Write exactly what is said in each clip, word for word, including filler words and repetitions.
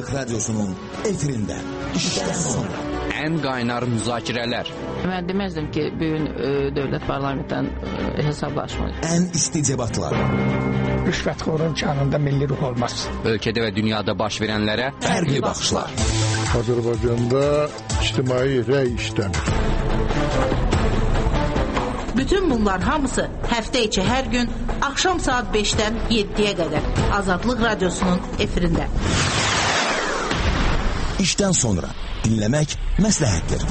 Azadlık Radyosu'nun efirinde. İşten sonra. En qaynar müzakirələr. Mən deməzdim ki, bugün e, dövlət parlamentdən e, hesablaşmayız. En isticebatlar. Rüşvətxorun canında milli ruh olmaz. Ölkədə və dünyada baş verənlərə fərqli baxışlar. Azərbaycanda ictimai rəy işləmir. Bütün bunlar hamısı həftə içi hər gün axşam saat beşdən yeddiyə qədər Azadlıq Radyosu'nun efirində. İşten sonra dinlemek məsləhətdir.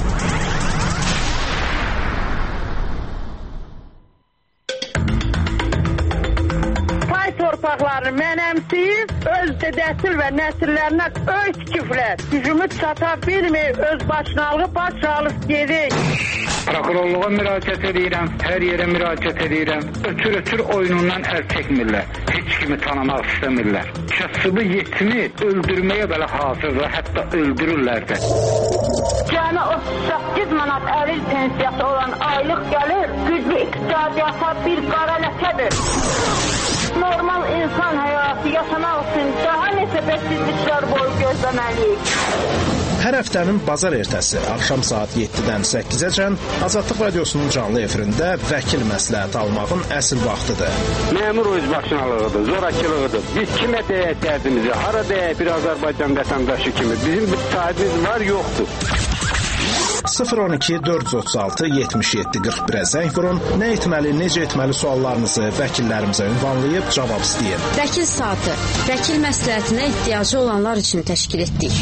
Pay torpaqlarını mənəmsiyib, öz dədəsil və nəsillərinə öz küflər, gücümü çata bilməyib, öz başınalığı baş alıb gedik. Prokurorluğa müraciət edirəm, hər yerə müraciət edirəm. Ötür-ötür oyunundan əl çəkmirlər. Heç kimi tanımaq istəmirlər. Kasıbı yetimi öldürməyə belə hazırdır, hətta öldürürlər də. Cəmi otuz səkkiz manat əril pensiyası olan aylıq gəlir, güclü iqtisadiyyata bir qara ləkədir. Normal insan həyatı yaşamaq üçün daha neçə bəksizliklər boyu gözləməliyik. Hər həftənin bazar ertəsi axşam saat yeddidən səkkizəcən Azadlıq Radyosu'nun canlı efirində vəkil məsləhət almağın əsl vaxtıdır. Məmur özbaşınalığıdır, zorakılığıdır. Biz kimə deyək dərdimizi, hara deyək bir Azərbaycan vətəndaşı kimi. Bizim bir sahibimiz var, yoxdur. sıfır on iki dörd yüz otuz altı yetmiş yeddi qırx birə zəng vurun. Nə etməli, necə etməli suallarınızı vəkillərimizə ünvanlayıb cavab istəyin. Vəkil saatı, vəkil məsləhətinə ehtiyacı olanlar üçün təşkil etdik.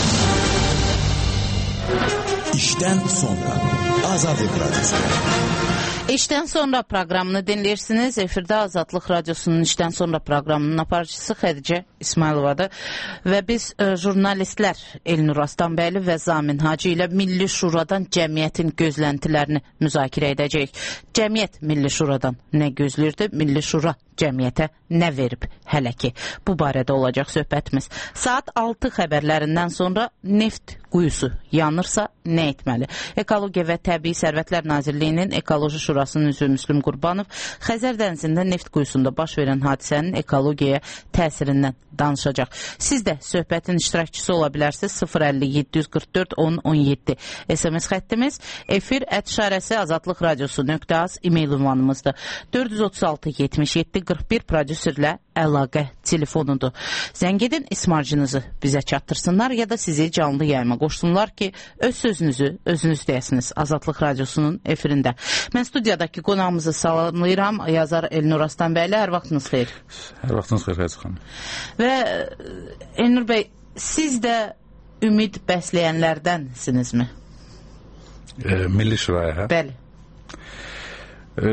İşten sonra Azadlık Radyosu. İşten sonra proqramını dinləyirsiniz. Efirdə Azadlıq Radyosu'nun işten sonra proqramının aparıcısı Xədicə İsmayılovadır. Və biz e, jurnalistlər Elnur Aslanbəyli və Zamin Hacı ilə Milli Şuradan cəmiyyətin gözləntilərini müzakirə edəcəyik. Cəmiyyət Milli Şuradan nə gözləyirdi? Milli Şura cəmiyyətə nə verib hələ ki? Bu barədə olacaq söhbətimiz. Saat altı xəbərlərindən sonra neft quyusu yanırsa nə etməli? Ekologiya və Təbii Sərvətlər Nazirliyinin Ekoloji Şurasının üzvü Müslüm Qurbanov Xəzər dənizində neft quyusunda baş verən hadisənin ekologiyaya təsirindən danışacaq. Siz də söhbətin iştirakçısı ola bilərsiniz. sıfır əlli yeddi yüz qırx dörd on on yeddi S M S xəttimiz, efir ət işarəsi azadlıq radiosu nöqtə az e-mail ünvanımızdır. dörd yüz otuz altı yetmiş yeddi qırx bir prodüserlə əlaqə telefonudur. Zəng edin, ismarcınızı bizə çatdırsınlar ya da sizi canlı yayıma qoşsunlar ki, öz sözünüzü özünüz deyəsiniz Azadlıq Radyosu'nun efirində. Mən studiyadakı qonağımızı salamlayıram. Yazar Elnur Aslanbəyli, hər vaxtınız xeyir. Hər vaxtınız xeyir, Xəzər xanım. Və Elnur bəy, siz də ümid bəsləyənlərdənsinizmi? E, Milli Şuraya, hə? Bəli. E,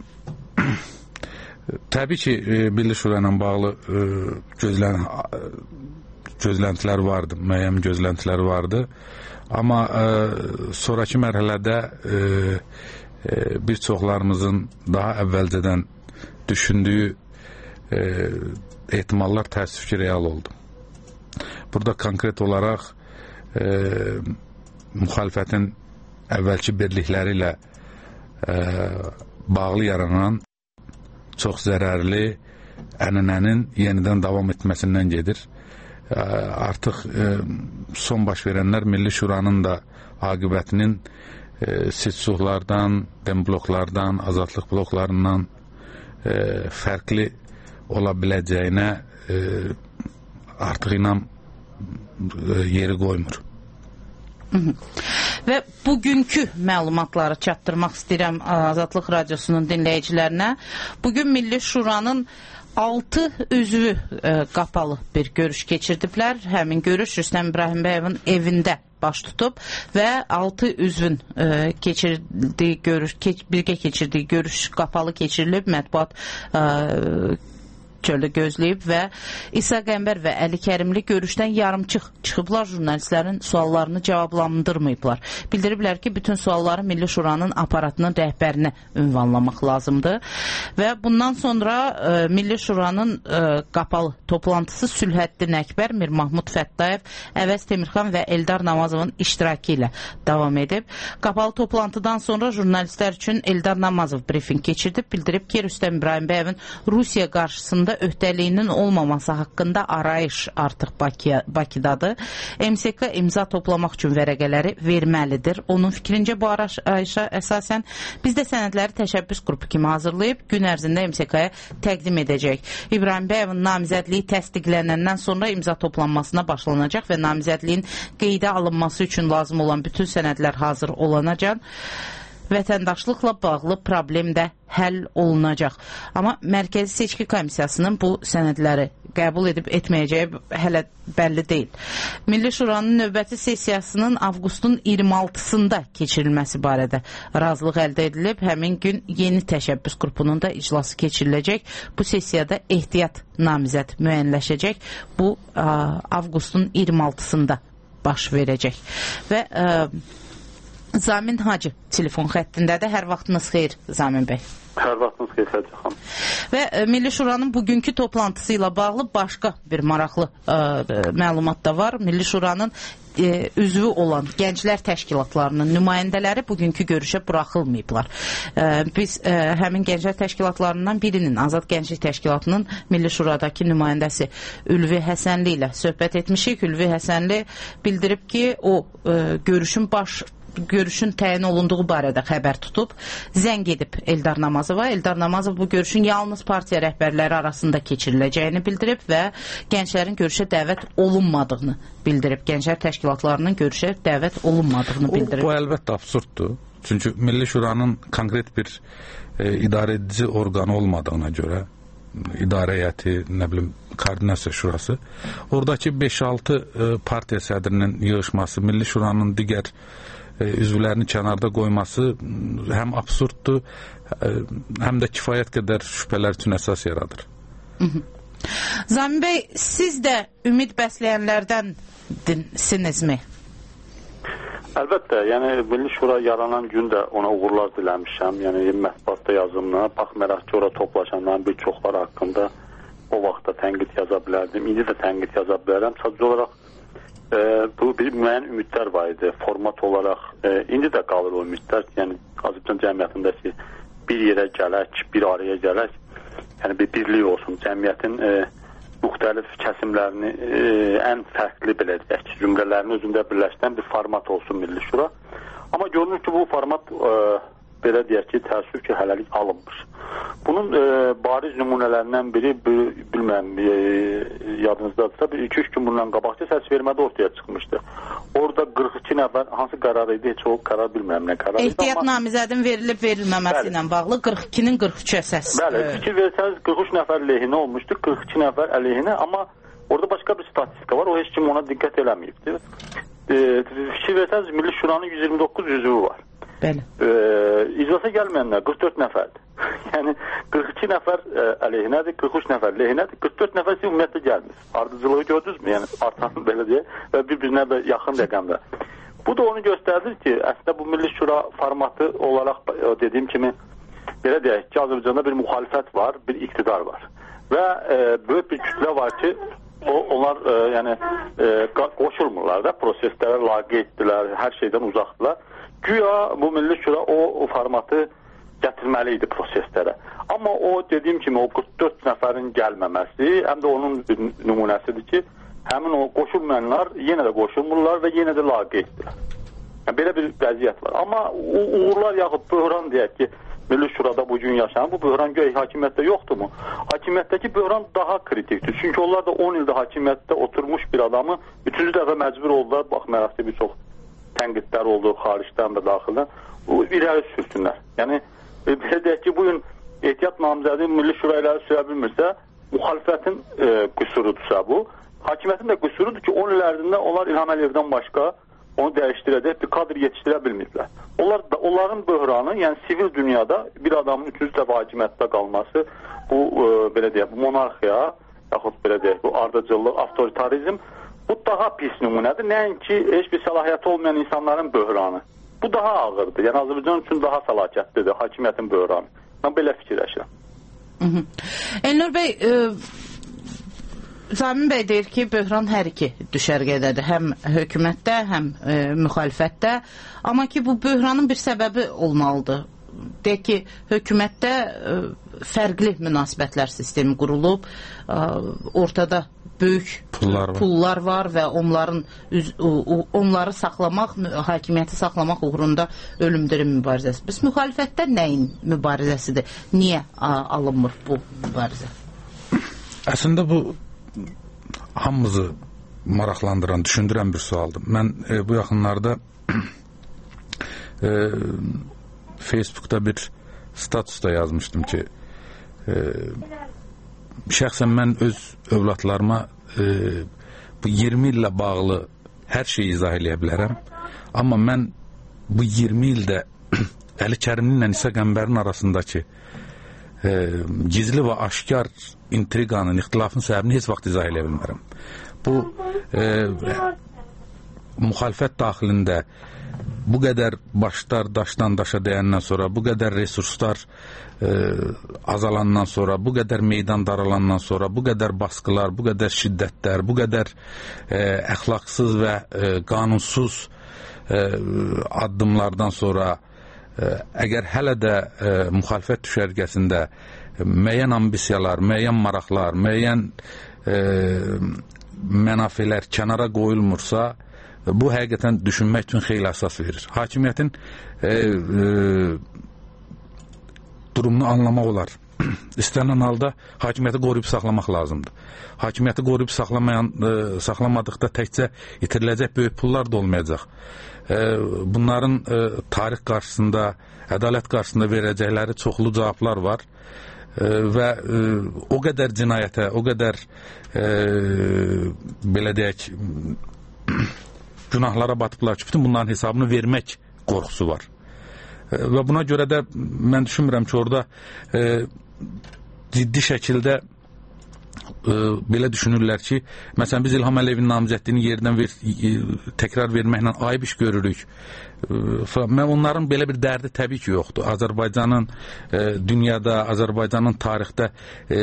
təbii ki, e, Milli Şura ilə bağlı e, gözlən, gözləntilər vardı, müəyyən gözləntilər vardı. Amma e, sonraki mərhələdə e, e, bir çoxlarımızın daha əvvəlcədən düşündüyü e, ehtimallar təəssüf ki, real oldu. Burada konkret olaraq e, müxalifətin əvvəlki birlikləri ilə e, bağlı yaranan çox zərərli ənənənin yenidən davam etməsindən gedir. E, artıq e, son baş verənlər Milli Şuranın da aqibətinin e, seçsuqlardan, dembloklardan, azadlıq bloklarından e, fərqli ola biləcəyinə e, artıq inan e, yeri qoymur. Hı -hı. Və bugünkü məlumatları çatdırmaq istəyirəm Azadlıq Radyosu'nun dinləyicilərinə. Bugün Milli Şuranın altı üzvü e, qapalı bir görüş keçirdiblər. Həmin görüş Rüstəm İbrahimbəyovun evində baş tutub və altı üzvün e, keçirdiyi görüş, keç, birgə keçirdiyi görüş qapalı keçirilib, mətbuat e, çöldə gözləyib və İsa Qəmbər və Əli Kərimli görüşdən yarımçıq çıxıblar, jurnalistlərin suallarını cavablandırmayıblar. Bildiriblər ki, bütün sualları Milli Şuranın aparatının rəhbərinə ünvanlamaq lazımdır və bundan sonra e, Milli Şuranın e, qapalı toplantısı Sülhəddin Əkbər, Mir Mahmud Fəttayev, Əvəz Temirxan və Eldar Namazovun iştirakı ilə davam edib. Qapalı toplantıdan sonra jurnalistlər üçün Eldar Namazov brifing keçirdib, bildirib ki, Rüstəm İbrahimbəyovun Rusiya qarşısında haqqında öhdəliyinin olmaması haqqında arayış artıq Bakıya, Bakıdadır. M S K imza toplamaq üçün vərəqələri verməlidir. Onun fikrincə bu arayışa əsasən biz də sənədləri təşəbbüs qrupu kimi hazırlayıb gün ərzində M S K-ya təqdim edəcək. İbrahim Bəyovun namizədliyi təsdiqlənəndən sonra imza toplanmasına başlanacaq və namizədliyin qeydə alınması üçün lazım olan bütün sənədlər hazır olunacaq. Vətəndaşlıqla bağlı problem də həll olunacaq. Amma Mərkəzi Seçki Komissiyasının bu sənədləri qəbul edib etməyəcəyi hələ bəlli deyil. Milli Şuranın növbəti sessiyasının avqustun iyirmi altısında keçirilməsi barədə razılıq əldə edilib. Həmin gün yeni təşəbbüs qrupunun da iclası keçiriləcək. Bu sessiyada ehtiyat namizəd müəyyənləşəcək. Bu ə, avqustun iyirmi altısında baş verəcək. Və ə, Zamin Hacı telefon xəttindədir. Hər vaxtınız xeyir Zamin bəy. Hər vaxtınız xeyir Səcə xanım. Və e, Milli Şuranın bugünkü toplantısı ilə bağlı başqa bir maraqlı e, məlumat da var. Milli Şuranın e, üzvü olan gənclər təşkilatlarının nümayəndələri bugünkü görüşə buraxılmayıblar. E, biz e, həmin gənclər təşkilatlarından birinin, Azad Gənclik Təşkilatının Milli Şuradakı nümayəndəsi Ülvi Həsənli ilə söhbət etmişik. Ülvi Həsənli bildirib ki, o e, görüşün baş görüşün təyin olunduğu barədə xəbər tutub, zəng edib Eldar Namazova. Eldar Namazov bu görüşün yalnız partiya rəhbərləri arasında keçiriləcəyini bildirib və gənclərin görüşə dəvət olunmadığını bildirib. Gənclər təşkilatlarının görüşə dəvət olunmadığını bildirib. O, bu əlbəttə absurddur. Çünki Milli Şuranın konkret bir e, idarə edici orqanı olmadığına görə, idarə heyəti, nə bilim, koordinasiya şurası, oradakı beş altı e, partiya sədrinin yığışması, Milli Şuranın digər üzvlərini kənarda qoyması həm absurddur, həm də kifayət qədər şübhələr üçün əsas yaradır. Zamin bəy, siz də ümid bəsləyənlərdənsinizmi? Əlbəttə, yəni Milli Şura yaranan gün də ona uğurlar diləmişəm. Yəni mətbuatda yazımla, baxmayaraq ki, ora toplaşanların bir çoxları haqqında o vaxtda tənqid yaza bilərdim. İndi də tənqid yaza bilərəm. Sadəcə olaraq E, bu bir müəyyən ümidlər var idi, format olaraq. E, indi də qalır o ümidlər. Yəni Azərbaycan cəmiyyətindəki bir yerə gələk, bir araya gələk, yəni bir birlik olsun, cəmiyyətin e, müxtəlif kəsimlərini e, ən fərqli belə deyək ki, cümlələrini özündə birləşdirən bir format olsun Milli Şura. Amma görünür ki, bu format e, belə deyək ki, təəssüf ki, hələlik alınmış. Bunun e, bariz nümunələrindən biri, bilməm, e, yadınızdadırsa, bir iki üç gün bundan qabaqca səs vermədə ortaya çıxmışdı. Orada qırx iki nəfər, hansı qərar idi, heç o qərar bilməm nə qərar idi. Ehtiyat amma... namizədin verilib verilməməsi ilə bağlı qırx ikinin qırx üçə səs. Bəli, fikir versəniz qırx üç nəfər lehinə olmuşdu, qırx iki nəfər əleyhinə, amma orada başqa bir statistika var, o heç kim ona diqqət eləməyibdir. E, fikir versəniz Milli Şuranın yüz iyirmi doqquz üzvü var. Bəli. E, iclasa gəlməyənlər qırx dörd nəfərdir. Yəni qırx iki nəfər e, əleyhinədir, qırx üç nəfər lehinədir, qırx dörd nəfər isə ümumiyyətlə gəlmir. Ardıcılığı gördünüzmü? Yəni artan belə deyə və bir-birinə də yaxın rəqəmlər. Bu da onu göstərir ki, əslində bu Milli Şura formatı olaraq dediyim kimi belə deyək ki, Azərbaycanda bir müxalifət var, bir iqtidar var. Və e, böyük bir kütlə var ki, o, onlar e, yəni e, qoşulmurlar da, proseslərə laqeyddirlər, hər şeydən uzaqdırlar. Güya bu Milli Şura o, o formatı gətirməli idi proseslərə. Amma o dediyim kimi o qırx dörd nəfərin gəlməməsi həm də onun bir nümunəsidir ki, həmin o qoşulmayanlar yenə də qoşulmurlar və yenə də laqeyddirlər. Yəni, belə bir vəziyyət var. Amma uğurlar yaxud böhran deyək ki, Milli Şurada bugün yaşanan bu böhran göy hakimiyyətdə yoxdurmu? Hakimiyyətdəki böhran daha kritikdir. Çünki onlar da on ildə hakimiyyətdə oturmuş bir adamı üçüncü dəfə məcbur oldular, baxmayaraq ki, bir çox tənqidlər oldu xaricdən və daxildən, irəli sürsünlər. Yəni, belə deyək ki, bugün ehtiyat namizədi Milli Şura ilə sürə bilmirsə, müxalifətin e, qüsurudursa bu, hakimiyyətin də qüsurudur ki, on il ərzində onlar İlham Əliyevdən başqa onu dəyişdirəcək bir kadr yetişdirə bilməyiblər. Onlar da, onların böhranı, yəni sivil dünyada bir adamın üçüncü dəfə hakimiyyətdə qalması, bu e, belə deyək, bu monarxiya, yaxud belə deyək, bu ardıcıllıq, avtoritarizm, bu daha pis nümunədir. Nəinki heç bir səlahiyyəti olmayan insanların böhranı. Bu daha ağırdır. Yəni Azərbaycan üçün daha fəlakətlidir hakimiyyətin böhranı. Mən belə fikirləşirəm. Elnur bəy, e, Zamin bəy deyir ki, böhran hər iki düşərgədədir. Həm hökumətdə, həm e, müxalifətdə. Amma ki, bu böhranın bir səbəbi olmalıdır. deyək ki, hökumətdə ə, fərqli münasibətlər sistemi qurulub, ə, ortada böyük pullar var. pullar var və onların üz, onları saxlamaq, hakimiyyəti saxlamaq uğrunda ölüm-dirim mübarizəsi. Biz müxalifətdə nəyin mübarizəsidir? Niyə ə, alınmır bu mübarizə? Əslində bu hamımızı maraqlandıran, düşündürən bir sualdır. Mən e, bu yaxınlarda e, Facebookda bir statusda yazmışdım ki e, şəxsən mən öz övladlarıma e, bu iyirmi illə bağlı hər şeyi izah eləyə bilərəm. Amma mən bu iyirmi ildə Əli Kərimli ilə İsa Qəmbərin arasındakı e, gizli və aşkar intriqanın, ixtilafın səbəbini heç vaxt izah eləyə bilmərəm. Bu e, müxalifət daxilində bu qədər başlar daşdan daşa dəyəndən sonra, bu qədər resurslar e, azalandan sonra, bu qədər meydan daralandan sonra, bu qədər baskılar, bu qədər şiddətlər, bu qədər e, əxlaqsız və e, qanunsuz e, addımlardan sonra e, əgər hələ də e, müxalifət düşərgəsində e, müəyyən ambisiyalar, müəyyən maraqlar, müəyyən e, mənafelər kənara qoyulmursa, bu həqiqətən düşünmək üçün xeyli əsas verir. Hakimiyyətin e, e, durumunu anlamaq olar. İstənilən halda hakimiyyəti qoruyub saxlamaq lazımdır. Hakimiyyəti qoruyub saxlamayan, e, saxlamadıqda təkcə itiriləcək böyük pullar da olmayacaq. E, bunların e, tarix qarşısında, ədalət qarşısında verəcəkləri çoxlu cavablar var. E, və e, o qədər cinayətə, o qədər e, belə deyək günahlara batıblar ki, bütün bunların hesabını vermək qorxusu var. E, və buna görə də mən düşünmürəm ki, orada e, ciddi şəkildə e, belə düşünürlər ki, məsələn, biz İlham Əliyevin namizədliyini yerdən ver, e, təkrar verməklə ayıb iş görürük. E, mən onların belə bir dərdi təbii ki, yoxdur. Azərbaycanın e, dünyada, Azərbaycanın tarixdə e,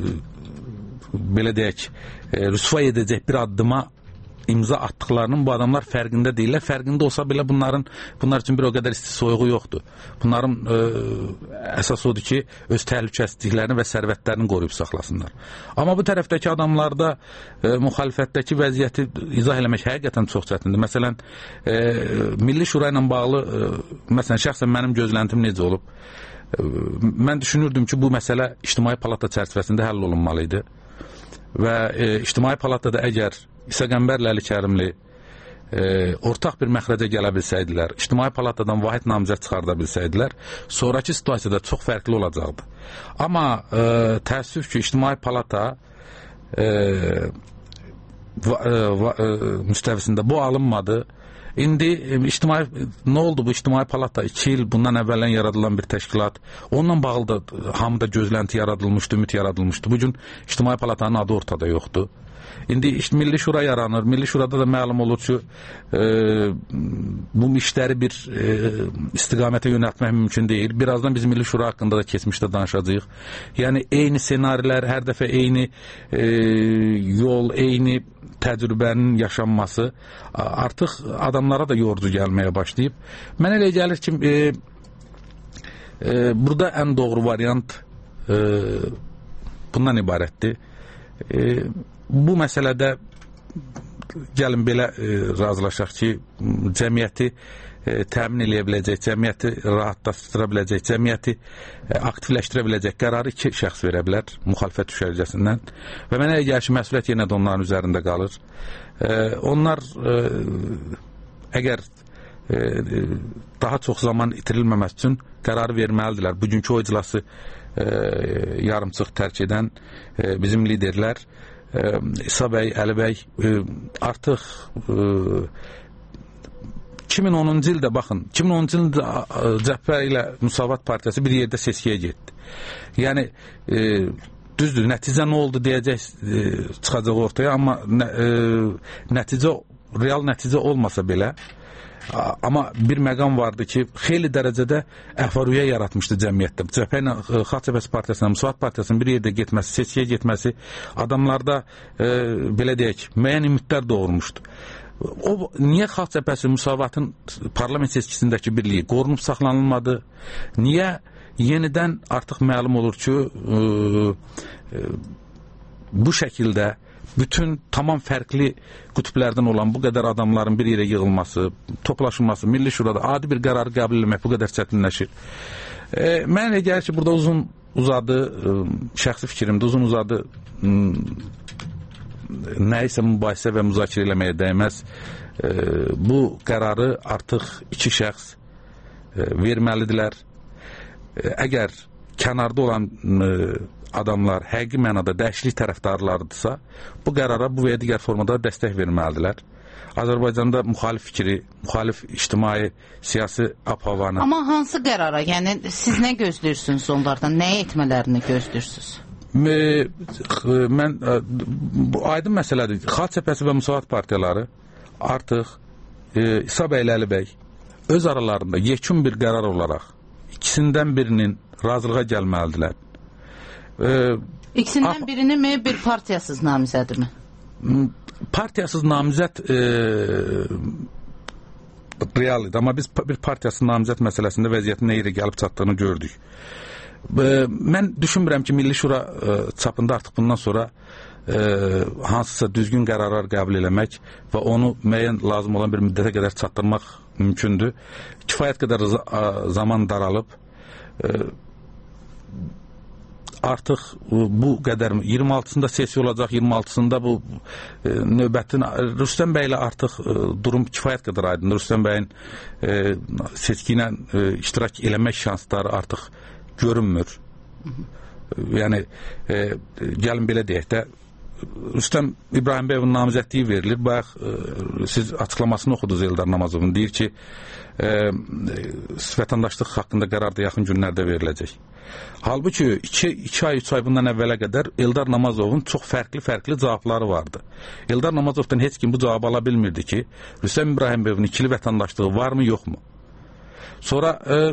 belə deyək, e, rüsvay edəcək bir addıma imza atdıqlarının bu adamlar fərqində deyirlər. Fərqində olsa belə bunların bunlar üçün bir o qədər isti soyuğu yoxdur. Bunların e, əsas odur ki, öz təhlükəsizliklərini və sərvətlərini qoruyub saxlasınlar. Amma bu tərəfdəki adamlarda e, müxalifətdəki vəziyyəti izah eləmək həqiqətən çox çətindir. Məsələn, e, Milli Şura ilə bağlı e, məsələn, şəxsən mənim gözləntim necə olub? E, mən düşünürdüm ki, bu məsələ İctimai Palata çərçivəsində həll olunmalı idi. Və e, İctimai Palatada əgər İsa Qəmbərlə Əli Kərimli e, ortaq bir məxrəcə gələ bilsəydilər, İctimai Palatadan vahid namizəd çıxarda bilsəydilər, sonraki situasiyada çox fərqli olacaqdı. Amma e, təəssüf ki, İctimai Palata e, va, e, va, e, müstəvisində bu alınmadı. İndi e, ictimai, nə oldu bu İctimai Palata? iki il bundan əvvələn yaradılan bir təşkilat. Onunla bağlı da hamıda gözlənti yaradılmışdı, ümid yaradılmışdı. Bugün İctimai Palatanın adı ortada yoxdur. İndi işte Milli Şura yaranır. Milli Şurada da məlum olur ki, e, bu işləri bir e, istiqamətə yönəltmək mümkün deyil. Birazdan biz Milli Şura haqqında da keçmişdə danışacağıq. Yəni eyni senarilər, hər dəfə eyni e, yol, eyni təcrübənin yaşanması artıq adamlara da yorucu gəlməyə başlayıb. Mənə elə gəlir ki, e, e, burada ən doğru variant e, bundan ibarətdir. E, bu məsələdə gəlin belə e, razılaşaq ki, cəmiyyəti e, təmin eləyə biləcək, cəmiyyəti rahatlaşdıra biləcək, cəmiyyəti e, aktivləşdirə biləcək qərarı iki şəxs verə bilər müxalifət düşərgəsindən və mənə elə gəlir ki, məsuliyyət yenə də onların üzərində qalır. E, onlar e, əgər e, daha çox zaman itirilməməsi üçün qərarı verməlidirlər. Bugünkü o iclası e, yarımçıq tərk edən e, bizim liderlər İsa bəy, Əli bəy artıq iki min onuncu ildə baxın, iki min onuncu ildə Cəfər ilə Müsavat Partiyası bir yerdə seçkiyə getdi. Yəni e, düzdür, nəticə nə oldu deyəcək e, çıxacaq ortaya, amma nə, e, nəticə, real nəticə olmasa belə, amma bir məqam vardı ki, xeyli dərəcədə əhval-ruhiyyə yaratmışdı cəmiyyətdə. Cəbhə ilə Xalq Cəbhəsi Partiyasının, Müsavat Partiyasının bir yerdə getməsi, seçkiyə getməsi adamlarda e, belə deyək, müəyyən ümidlər doğurmuşdu. o niyə Xalq Cəbhəsi Müsavatın parlament seçkisindəki birliyi qorunub saxlanılmadı? Niyə yenidən artıq məlum olur ki, e, e, bu şəkildə bütün tamam fərqli qütblərdən olan bu qədər adamların bir yerə yığılması, toplaşılması, Milli Şurada adi bir qərarı qəbul etmək bu qədər çətinləşir. E, mən elə gəlir ki, burada uzun uzadı, e, şəxsi fikrimdə uzun uzadı e, nəyisə mübahisə və müzakirə eləməyə dəyməz. E, bu qərarı artıq iki şəxs e, verməlidirlər. E, əgər kənarda olan e, adamlar həqiqi mənada dəyişiklik tərəfdarlarıdırsa, bu qərara bu və ya digər formada dəstək verməlidirlər. Azərbaycanda müxalif fikri, müxalif ictimai, siyasi ab-havanı. Amma hansı qərara? Yəni siz nə gözləyirsiniz onlardan? Nə etmələrini gözləyirsiniz? Mən bu aydın məsələdir. Xalq Cəbhəsi və Müsavat partiyaları artıq e, İsa bəy, Əli bəy öz aralarında yekun bir qərar olaraq ikisindən birinin razılığa gəlməlidirlər. E, İkisindən birini mi, bir partiyasız namizədir mi? Partiyasız namizət e, real idi, amma biz bir partiyasız namizət məsələsində vəziyyətin nə yerə gəlib çatdığını gördük. E, mən düşünmürəm ki, Milli Şura e, çapında artıq bundan sonra e, hansısa düzgün qərarlar qəbul eləmək və onu müəyyən lazım olan bir müddətə qədər çatdırmaq mümkündür. Kifayət qədər zaman daralıb, e, artıq bu qədər iyirmi altısında sessiya olacaq, iyirmi altısında bu e, növbətin Rüstəm bəy ilə artıq e, durum kifayət qədər aydındır. Rüstəm bəyin e, seçki ilə e, iştirak eləmək şansları artıq görünmür. Yəni e, gəlin belə deyək də, Rüstəm İbrahim bəyovun namizədliyi verilir. Bayaq e, siz açıqlamasını oxudunuz Eldar Namazovun. Deyir ki, e, vətəndaşlıq haqqında qərar da yaxın günlərdə veriləcək. Halbuki iki, iki ay, üç ay bundan əvvələ qədər Eldar Namazovun çox fərqli-fərqli cavabları vardı. Eldar Namazovdan heç kim bu cavabı ala bilmirdi ki, Rüstəm İbrahim bəyovun ikili vətəndaşlığı varmı, yoxmu? Sonra e, e,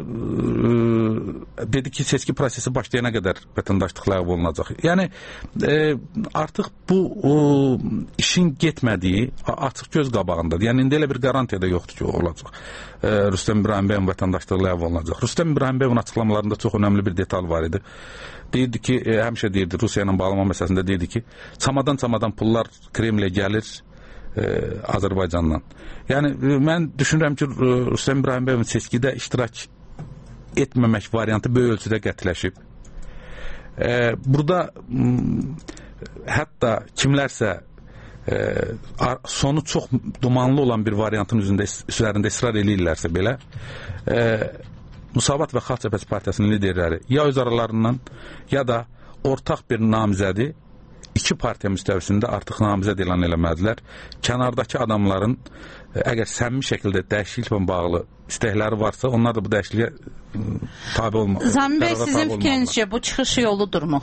dedi ki, seçki prosesi başlayana qədər vətəndaşlıq ləğv olunacaq. Yəni e, artıq bu o, işin getmədiyi açıq göz qabağındadır. Yəni indi elə bir garantiya da yoxdur ki, o olacaq. E, Rüstəm İbrahim bəyovun vətəndaşlığı ləğv olunacaq. Rüstəm İbrahim bəyovun açıqlamalarında çox önəmli bir detal var idi. Deyirdi ki, e, həmişə deyirdi, Rusiya ilə bağlama məsələsində deyirdi ki, çamadan-çamadan pullar Kremlə gəlir, E, Azərbaycandan. Yəni e, mən düşünürəm ki, Rüstəm İbrahim bəyovun seçkidə iştirak etməmək variantı böyük ölçüdə qətiləşib. E, burada m, hətta kimlərsə e, sonu çox dumanlı olan bir variantın üzərində, üzərində israr eləyirlərsə belə, e, Müsavat və Xalq Cəbhəsi Partiyasının liderləri ya öz aralarından, ya da ortaq bir namizədi iki partiya müstəvisində artıq namizəd elan eləmədilər. Kənardakı adamların əgər səmimi şəkildə dəyişikliklə bağlı istəkləri varsa, onlar da bu dəyişikliyə tabi olmalı. Zamin bəy, sizin fikrinizcə bu çıxış yoludurmu?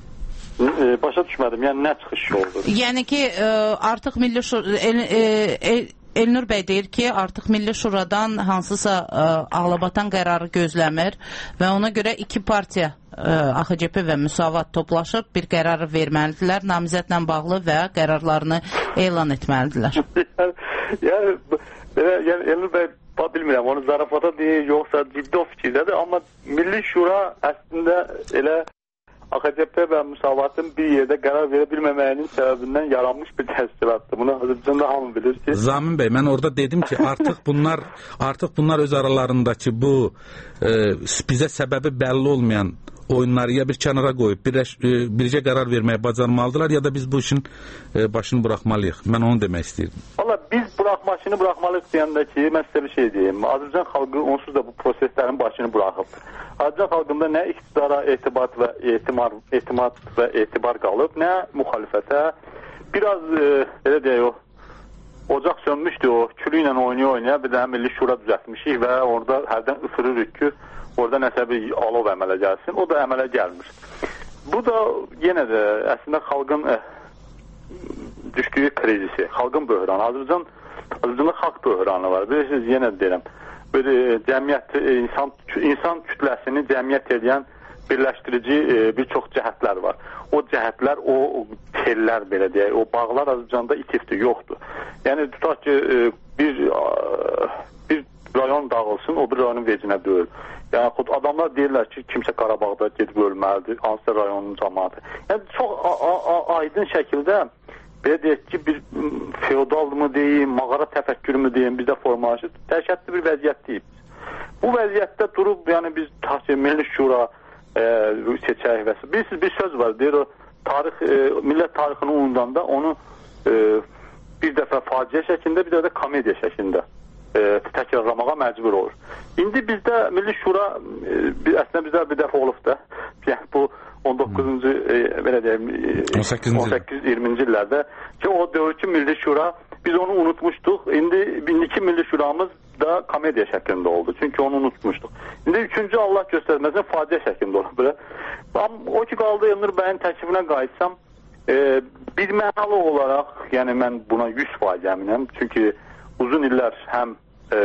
E, başa düşmədim. Yəni nə çıxış yoludur? Yəni ki, e, artıq Milli Şura... El, e, Elnur bəy deyir ki, artıq Milli Şuradan hansısa ə, ağlabatan qərarı gözləmir və ona görə iki partiya ə, A X C P və Müsavat toplaşıb bir qərarı verməlidirlər, namizədlə bağlı və qərarlarını elan etməlidirlər. yəni, yəni Elnur bəy, bilmirəm, onu zarafata deyir, yoxsa ciddi o fikirdədir, amma Milli Şura əslində elə A X C P və Müsavatın bir yerdə qərar verə bilməməyinin səbəbindən yaranmış bir təşkilatdır. Bunu Azərbaycanda hamı bilir ki... Zamin bəy, mən orada dedim ki, artıq bunlar artıq bunlar öz aralarındakı bu e, bizə səbəbi bəlli olmayan oyunları ya bir kənara qoyub birləş, e, bircə qərar verməyə bacarmalıdırlar, ya da biz bu işin e, başını buraxmalıyıq. Mən onu demək istəyirdim. Valla biz buraxmaşını buraxmalıyıq deyəndə ki, mən sizə bir şey deyim. Azərbaycan xalqı onsuz da bu proseslərin başını buraxıb. Azərbaycan xalqında nə iqtidara etibar və etimad, etimad və etibar qalıb, nə müxalifətə. Biraz e, elə deyək o ocaq sönmüşdü, o külü ilə oynaya-oynaya bir dənə Milli Şura düzəltmişik və orada hərdən ısırırıq ki, orada nəsə bir alov əmələ gəlsin. O da əmələ gəlmir. Bu da yenə də əslində xalqın e, düşdüyü krizisi, xalqın böhranı. Azərbaycan, Azərbaycanda xalq böhranı var. Bilirsiniz, yenə deyirəm, böyle cəmiyyət, insan, insan kütləsini cəmiyyət edən birləşdirici e, bir çox cəhətlər var. O cəhətlər, o tellər belə deyək, o bağlar Azərbaycanda itifdir, yoxdur. Yəni tutaq ki, bir bir rayon dağılsın, o bir rayonun vecinə deyil. Yəni xud adamlar deyirlər ki, kimsə Qarabağda gedib ölməlidir, hansısa rayonun cəmaəti. Yəni çox aydın şəkildə belə deyək ki, bir feodalmı deyim, mağara təfəkkürümü deyim, bizdə formalaşır, dəhşətli bir vəziyyətdəyik. Bu vəziyyətdə durub, yəni biz təhsil, Milli Şura e, seçək və s. Bilirsiniz, bir söz var, deyir o, tarix, e, millət tarixini unudanda onu e, bir dəfə faciə şəklində, bir dəfə komediya şəklində e, təkrarlamağa məcbur olur. İndi bizdə Milli Şura, e, əslində bizdə bir dəfə olub da, yəni bu on doqquzuncu e, belə deyim, on səkkiz iyirminci illərdə ki, o dövrki Milli Şura, biz onu unutmuşduq. İndi indiki Milli Şuramız da komediya şəklində oldu. Çünki onu unutmuşduq. İndi üçüncü Allah göstərməsin faciə şəklində olur belə. O ki qaldı Elnur bəyin təklifinə qayıtsam, e, bir mənalı olaraq, yəni mən buna yüz faiz əminəm. Çünki uzun illər həm e,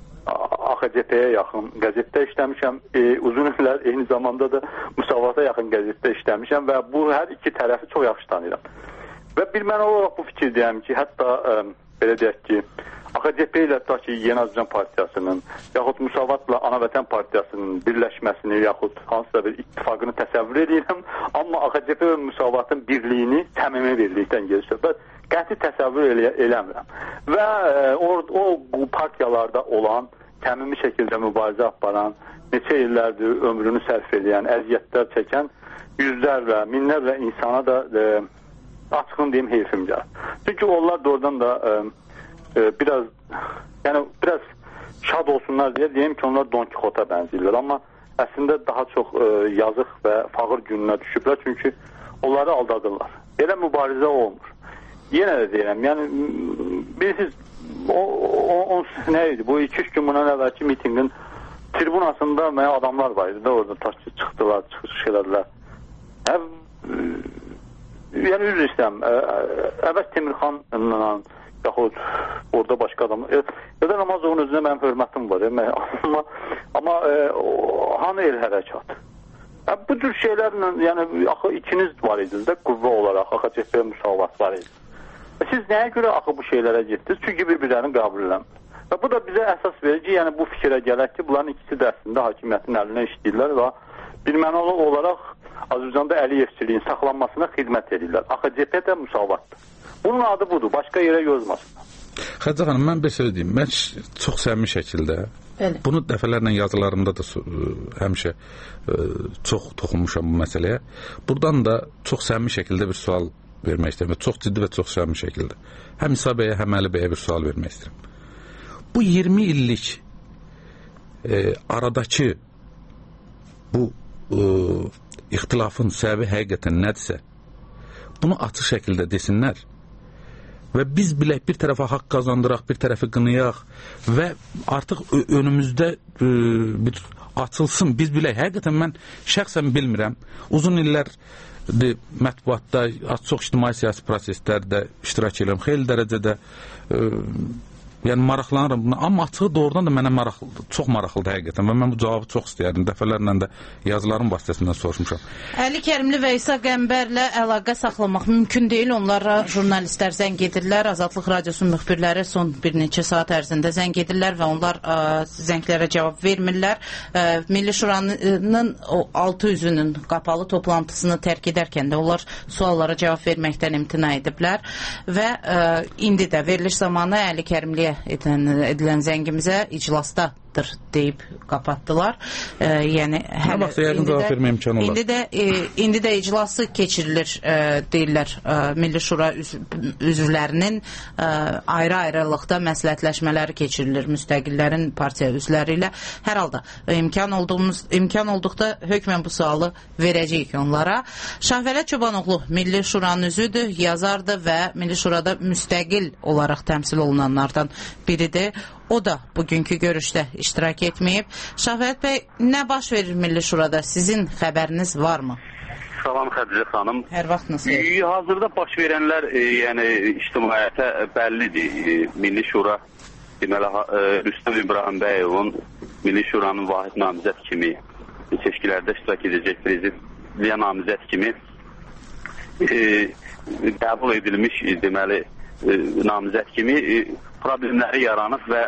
A X C P-yə yaxın qəzetdə işləmişəm, e, uzun illər eyni zamanda da Müsavata yaxın qəzetdə işləmişəm və bu hər iki tərəfi çox yaxşı tanıyıram. Və bir mənalı olaraq bu fikir deyəm ki, hətta e, belə deyək ki, A X C P ilə tutaq ki, Yeni Azərbaycan Partiyasının, yaxud Müsavatla Ana Vətən Partiyasının birləşməsini, yaxud hansısa bir ittifaqını təsəvvür edirəm. Amma A X C P və Müsavatın birliyini, səmimi birlikdən gedir söhbət, qəti təsəvvür elə, eləmirəm. Və e, o, o partiyalarda olan, səmimi şəkildə mübarizə aparan, neçə illərdir ömrünü sərf edən, əziyyətlər çəkən yüzlərlə, minlərlə insana da e, açığın deyim heyfim gəlir. Çünki onlar doğrudan da e, e, biraz, yəni biraz şad olsunlar deyə deyim ki, onlar Don Quixote'a bənzəyirlər. Amma əslində daha çox e, yazıq və fağır gününə düşüblər, çünki onları aldadırlar. Elə mübarizə olmur. Yenə də deyirəm, yəni bilirsiniz, o, o, o nə idi? Bu iki üç gün bundan əvvəlki mitingin tribunasında mənə adamlar var idi da, orada taşçı çıxdılar, çıxış elədilər. Hə, yəni üzr istəyəm, Əvəz Temirxanla, yaxud orada başqa adamlar. Eldar Namazovun özünə mənim hörmətim var, amma, amma e, hanı el hərəkat? Hə, bu cür şeylərlə, yəni axı ikiniz var idiniz də, qüvvə olaraq, A X C P müsavat var idi. Siz nəyə görə axı bu şeylərə getdiniz? Çünki bir-birlərini qəbul eləmir. Və bu da bizə əsas verir ki, yəni bu fikrə gələk ki, bunların ikisi də əslində hakimiyyətin əlinə işləyirlər və bilmənalı olaraq Azərbaycanda Əliyevçiliyin saxlanmasına xidmət edirlər. A X C P də müsavatdır. Bunun adı budur, başqa yerə yazmasınlar. Xədicə xanım, mən bir söz deyim. Mən çox səmimi şəkildə, Bəli. bunu dəfələrlə yazılarımda da həmişə çox toxunmuşam bu məsələyə. Buradan da çox səmimi şəkildə bir sual vermək istəyirəm və çox ciddi və çox səmimi şəkildə. Həm İsa bəyə, həm Əli bəyə bir sual vermək istəyirəm. Bu iyirmi illik e, aradakı bu e, ixtilafın səbəbi həqiqətən nədirsə, bunu açıq şəkildə desinlər və biz bilək bir tərəfə haqq qazandıraq, bir tərəfi qınayaq və artıq önümüzdə e, bir açılsın, biz bilək. Həqiqətən mən şəxsən bilmirəm. Uzun illər mətbuatda, çox ictimai siyasi proseslərdə iştirak edirəm, xeyli dərəcədə e, yəni maraqlanıram buna, amma açığı doğrudan da mənə maraqlı, çox maraqlıdır həqiqətən və mən bu cavabı çox istəyərdim, dəfələrlə də yazıların vasitəsindən soruşmuşam. Əli Kərimli və İsa Qəmbərlə əlaqə saxlamaq mümkün deyil, onlara jurnalistlər zəng edirlər, Azadlıq Radiosunun müxbirləri son bir neçə saat ərzində zəng edirlər və onlar ə, zənglərə cavab vermirlər. Ə, Milli Şuranın o altı üzünün qapalı toplantısını tərk edərkən də onlar suallara cavab verməkdən imtina ediblər və ə, indi də veriliş zamanı Əli Kərimliyə edilən, edilən zəngimizə iclasdadır deyib kapatdılar. E, yəni hələ indi də, indi də e, indi də iclası keçirilir e, deyirlər e, Milli Şura üz, üzvlərinin e, ayrı-ayrılıqda məsləhətləşmələri keçirilir müstəqillərin partiya üzvləri ilə. Hər halda imkan olduğumuz imkan olduqda hökmən bu sualı verəcəyik onlara. Şahvələt Çobanoğlu Milli Şuranın üzüdür, yazardır və Milli Şurada müstəqil olaraq təmsil olunanlardan biridir. O da bugünkü görüşdə iştirak etməyib. Şahvələt bəy, nə baş verir Milli Şurada? Sizin xəbəriniz varmı? Salam Xədicə xanım. Hər vaxt nasıl? Hazırda baş verənlər e, yəni ictimaiyyətə bəllidir. E, Milli Şura deməli e, Rüstəm İbrahimbəyovun Milli Şuranın vahid namizəd kimi seçkilərdə iştirak edəcək prezidentliyə namizəd kimi e, qəbul edilmiş deməli e, namizəd kimi e, problemləri yaranıb və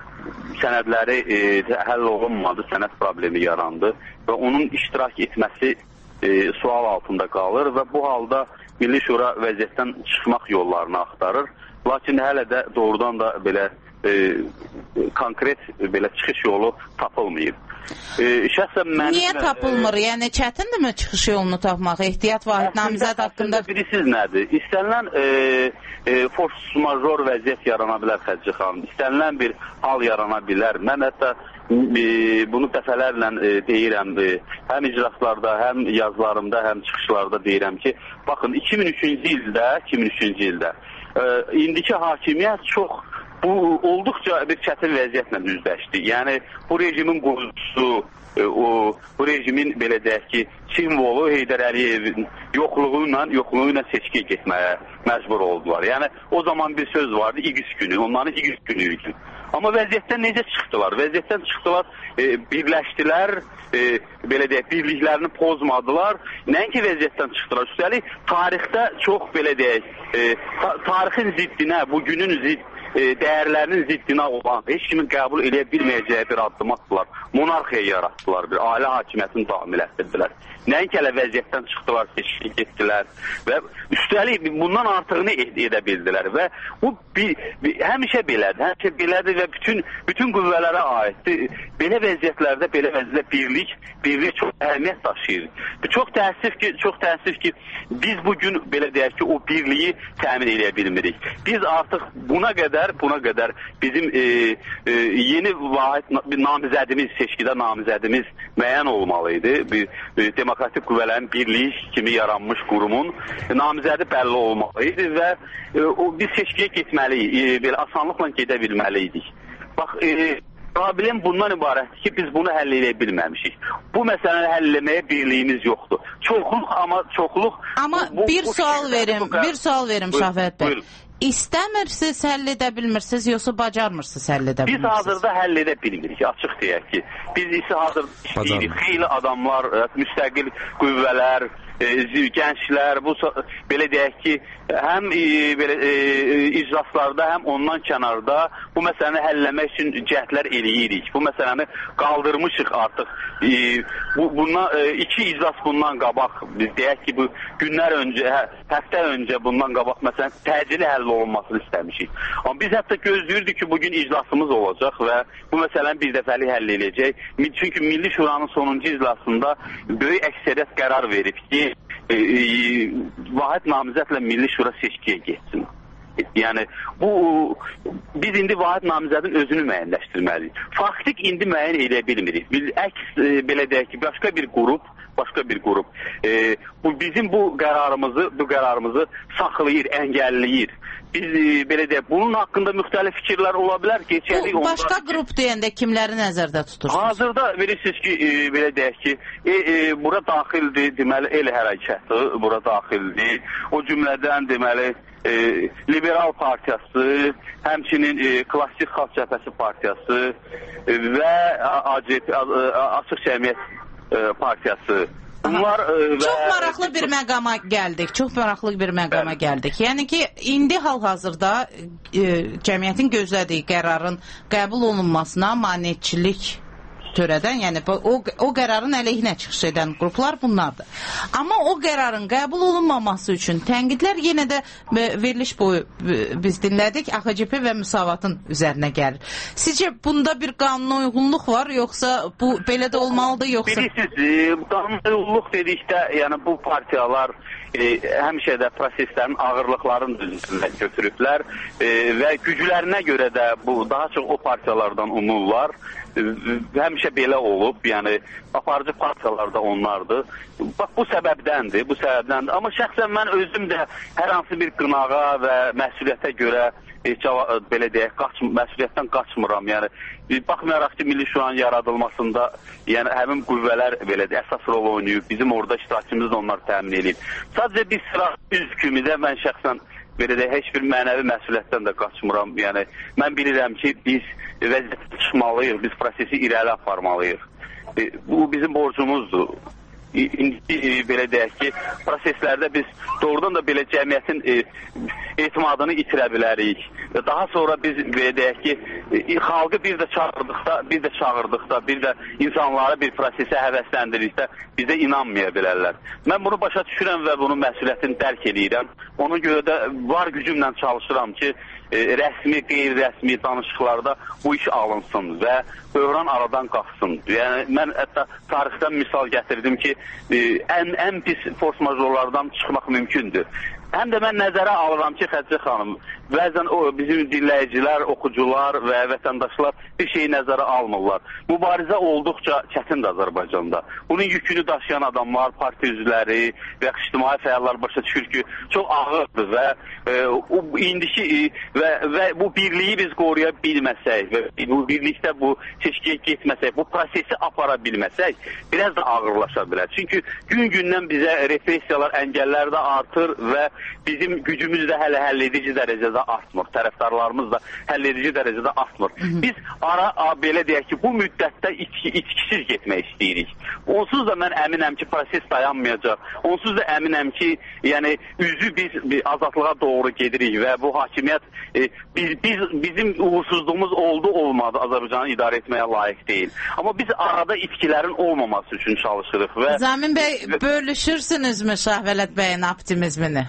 sənədləri e, həll olunmadı, sənəd problemi yarandı və onun iştirak etməsi e, sual altında qalır və bu halda Milli Şura vəziyyətdən çıxmaq yollarını axtarır. Lakin hələ də doğrudan da belə e, konkret belə çıxış yolu tapılmayıb. E, şəxsən mənim... Niyə tapılmır? E, yəni çətindirmi çıxış yolunu tapmaq? Ehtiyat vahid namizəd haqqında... Bilirsiniz nədir? İstənilən e, e, force major vəziyyət yarana bilər Xədicə xanım. İstənilən bir hal yarana bilər. Mən hətta e, bunu dəfələrlə e, deyirəm. E, həm iclaslarda, həm yazılarımda, həm çıxışlarda deyirəm ki, baxın iki min üçüncü ildə, iki min üçüncü ildə e, indiki hakimiyyət çox bu olduqca bir çətin vəziyyətlə üzləşdi. Yəni bu rejimin qurucusu, o bu rejimin belə deyək ki, simvolu Heydər Əliyevin yoxluğu ilə yoxluğu ilə seçkiyə getməyə məcbur oldular. Yəni o zaman bir söz vardı, İqis günü, onların İqis günü idi. Amma vəziyyətdən necə çıxdılar? Vəziyyətdən çıxdılar, e, birləşdilər, e, belə deyək, birliklərini pozmadılar. Nəinki vəziyyətdən çıxdılar. Üstəlik tarixdə çox belə deyək, e, ta tarixin ziddinə, bugünün zidd dəyərlərinin ziddinə olan, heç kimin qəbul edə bilməyəcəyi bir addım atdılar. Monarxiya yaratdılar, bir ailə hakimiyyətini davam elətdirdilər. Nəinki hələ vəziyyətdən çıxdılar, seçkiyə getdilər və üstəlik bundan artığını edə bildilər və bu bir, bir, həmişə belədir, həmişə belədir və bütün, bütün qüvvələrə aiddir. Belə vəziyyətlərdə, belə vəziyyətdə birlik, birlik çox əhəmiyyət daşıyır. Çox təəssüf ki, çox təəssüf ki, biz bugün belə deyək ki, o birliyi təmin edə bilmirik. Biz artıq buna qədər, buna qədər bizim e, e, yeni vahid bir namizədimiz, seçkidə namizədimiz müəyyən olmalıydı. Bir, bir demokratik qüvvələrin birliyi kimi yaranmış qurumun namizədi bəlli olmalıydı və e, o, biz seçkiyə getməliyik, e, belə asanlıqla gedə bilməliydik. Bax, e, problem bundan ibarətdir ki, biz bunu həll edə bilməmişik. Bu məsələni həll eləməyə birliyimiz yoxdur. Çoxluq, amma çoxluq... Amma bu, bu, bir bu sual verim, bu, bir sual verim Şafət bəy. İstəmirsiniz, həll edə bilmirsiniz, yoxsa bacarmırsınız həll edə bilmirsiniz? Biz hazırda həll edə bilmirik, açıq deyək ki. Biz ise hazırda işləyirik. Xeyli adamlar, müstəqil qüvvələr, e, gənclər, bu belə deyək ki, həm e, belə, e, iclaslarda, həm ondan kənarda bu məsələni həlləmək üçün cəhdlər eləyirik. Bu məsələni qaldırmışıq artıq. E, bu, bundan, e, iki iclas bundan qabaq, biz deyək ki, bu günlər öncə, hə, həftə öncə bundan qabaq məsələn təcili həll olunmasını istəmişik. Amma biz hətta gözləyirdik ki, bugün iclasımız olacaq və bu məsələni bir dəfəlik həll edəcək. Çünki Milli Şuranın sonuncu iclasında böyük əksəriyyət qərar verib ki, e, e, vahid namizədlə Milli Şura seçkiyə getsin. Yəni bu biz indi vahid namizədin özünü müəyyənləşdirməliyik. Faktik indi müəyyən edə bilmirik. Əks e, belə deyək ki, başqa bir qrup, başqa bir qrup e, bu bizim bu qərarımızı, bu qərarımızı saxlayır, əngəlləyir. Biz e, belə deyək, bunun haqqında müxtəlif fikirlər ola bilər. Bu başqa onda... qrup deyəndə kimləri nəzərdə tutursunuz? Hazırda bilirsiniz ki, e, belə deyək ki, e, e, bura daxildir, deməli el hərəkatı, bura daxildir. O cümlədən deməli e, Liberal Partiyası, həmçinin e, Klassik Xalq Cəbhəsi Partiyası e, və A C P, Açıq Cəmiyyət e, Partiyası. Bunlar, e, çox və... maraqlı bir məqama gəldik. Çox maraqlı bir məqama Bəli. gəldik. Yəni ki, indi hal-hazırda e, cəmiyyətin gözlədiyi qərarın qəbul olunmasına maneçilik törədən, yəni o, o qərarın əleyhinə çıxış edən qruplar bunlardır. Amma o qərarın qəbul olunmaması üçün tənqidlər yenə də veriliş boyu biz dinlədik, A X C P və müsavatın üzərinə gəlir. Sizcə bunda bir qanuna uyğunluq var, yoxsa bu belə də olmalıdır, yoxsa? Bilirsiniz, qanuna uyğunluq dedikdə, yəni bu partiyalar e, həmişə də proseslərin ağırlıqlarını düzgünlə götürüblər e, və güclərinə görə də bu daha çox o partiyalardan umurlar. Həmişə belə olub, yəni aparıcı partiyalar da onlardır. Bax, bu səbəbdəndir, bu səbəbdəndir. Amma şəxsən mən özüm də hər hansı bir qınağa və məsuliyyətə görə e, cavab, belə deyək, qaç, məsuliyyətdən qaçmıram. Yəni baxmayaraq ki, Milli Şuranın yaradılmasında yəni həmin qüvvələr belə də əsas rol oynayıb, bizim orada iştirakçımız da onları təmin edib. Sadəcə biz sıra üz kimi də mən şəxsən belə də heç bir mənəvi məsuliyyətdən də qaçmıram. Yəni mən bilirəm ki, biz vəziyyətə çıxmalıyıq, biz prosesi irəli aparmalıyıq. E, bu bizim borcumuzdur. indi e, belə deyək ki, proseslərdə biz doğrudan da belə cəmiyyətin e, etimadını itirə bilərik. Və daha sonra biz belə deyək ki, e, xalqı bir də çağırdıqda, bir də çağırdıqda, bir də insanları bir prosesə həvəsləndirikdə bizə inanmaya bilərlər. Mən bunu başa düşürəm və bunun məsuliyyətini dərk edirəm. Ona görə də var gücümlə çalışıram ki, e, rəsmi, qeyri-rəsmi danışıqlarda bu iş alınsın və böhran aradan qalxsın. Yəni, mən hətta tarixdən misal gətirdim ki, e, ən, ən pis force majorlardan çıxmaq mümkündür. Həm də mən nəzərə alıram ki, Xədicə xanım, bəzən o bizim dinləyicilər, oxucular və vətəndaşlar bir şeyi nəzərə almırlar. Mübarizə olduqca çətindir Azərbaycanda. Bunun yükünü daşıyan adamlar, parti üzvləri və ictimai fəallar başa düşür ki, çox ağırdır və e, o, indiki e, və, və bu birliyi biz qoruya bilməsək və bu birlikdə bu seçkiyə getməsək, bu prosesi apara bilməsək, biraz da ağırlaşa bilər. Çünki gün-gündən bizə repressiyalar, əngəllər də artır və bizim gücümüz də hələ həll edici dərəcədə artmır. Tərəfdarlarımız da həll edici dərəcədə artmır. Biz ara belə deyək ki, bu müddətdə içki, içkisiz getmək istəyirik. Onsuz da mən əminəm ki, proses dayanmayacaq. Onsuz da əminəm ki, yəni üzü biz azadlığa doğru gedirik və bu hakimiyyət e, biz, biz, bizim uğursuzluğumuz oldu olmadı Azərbaycanı idarə etməyə layiq deyil. Amma biz arada itkilərin olmaması üçün çalışırıq. Və, Zamin bəy, bölüşürsünüzmü Şahvələt bəyin optimizmini?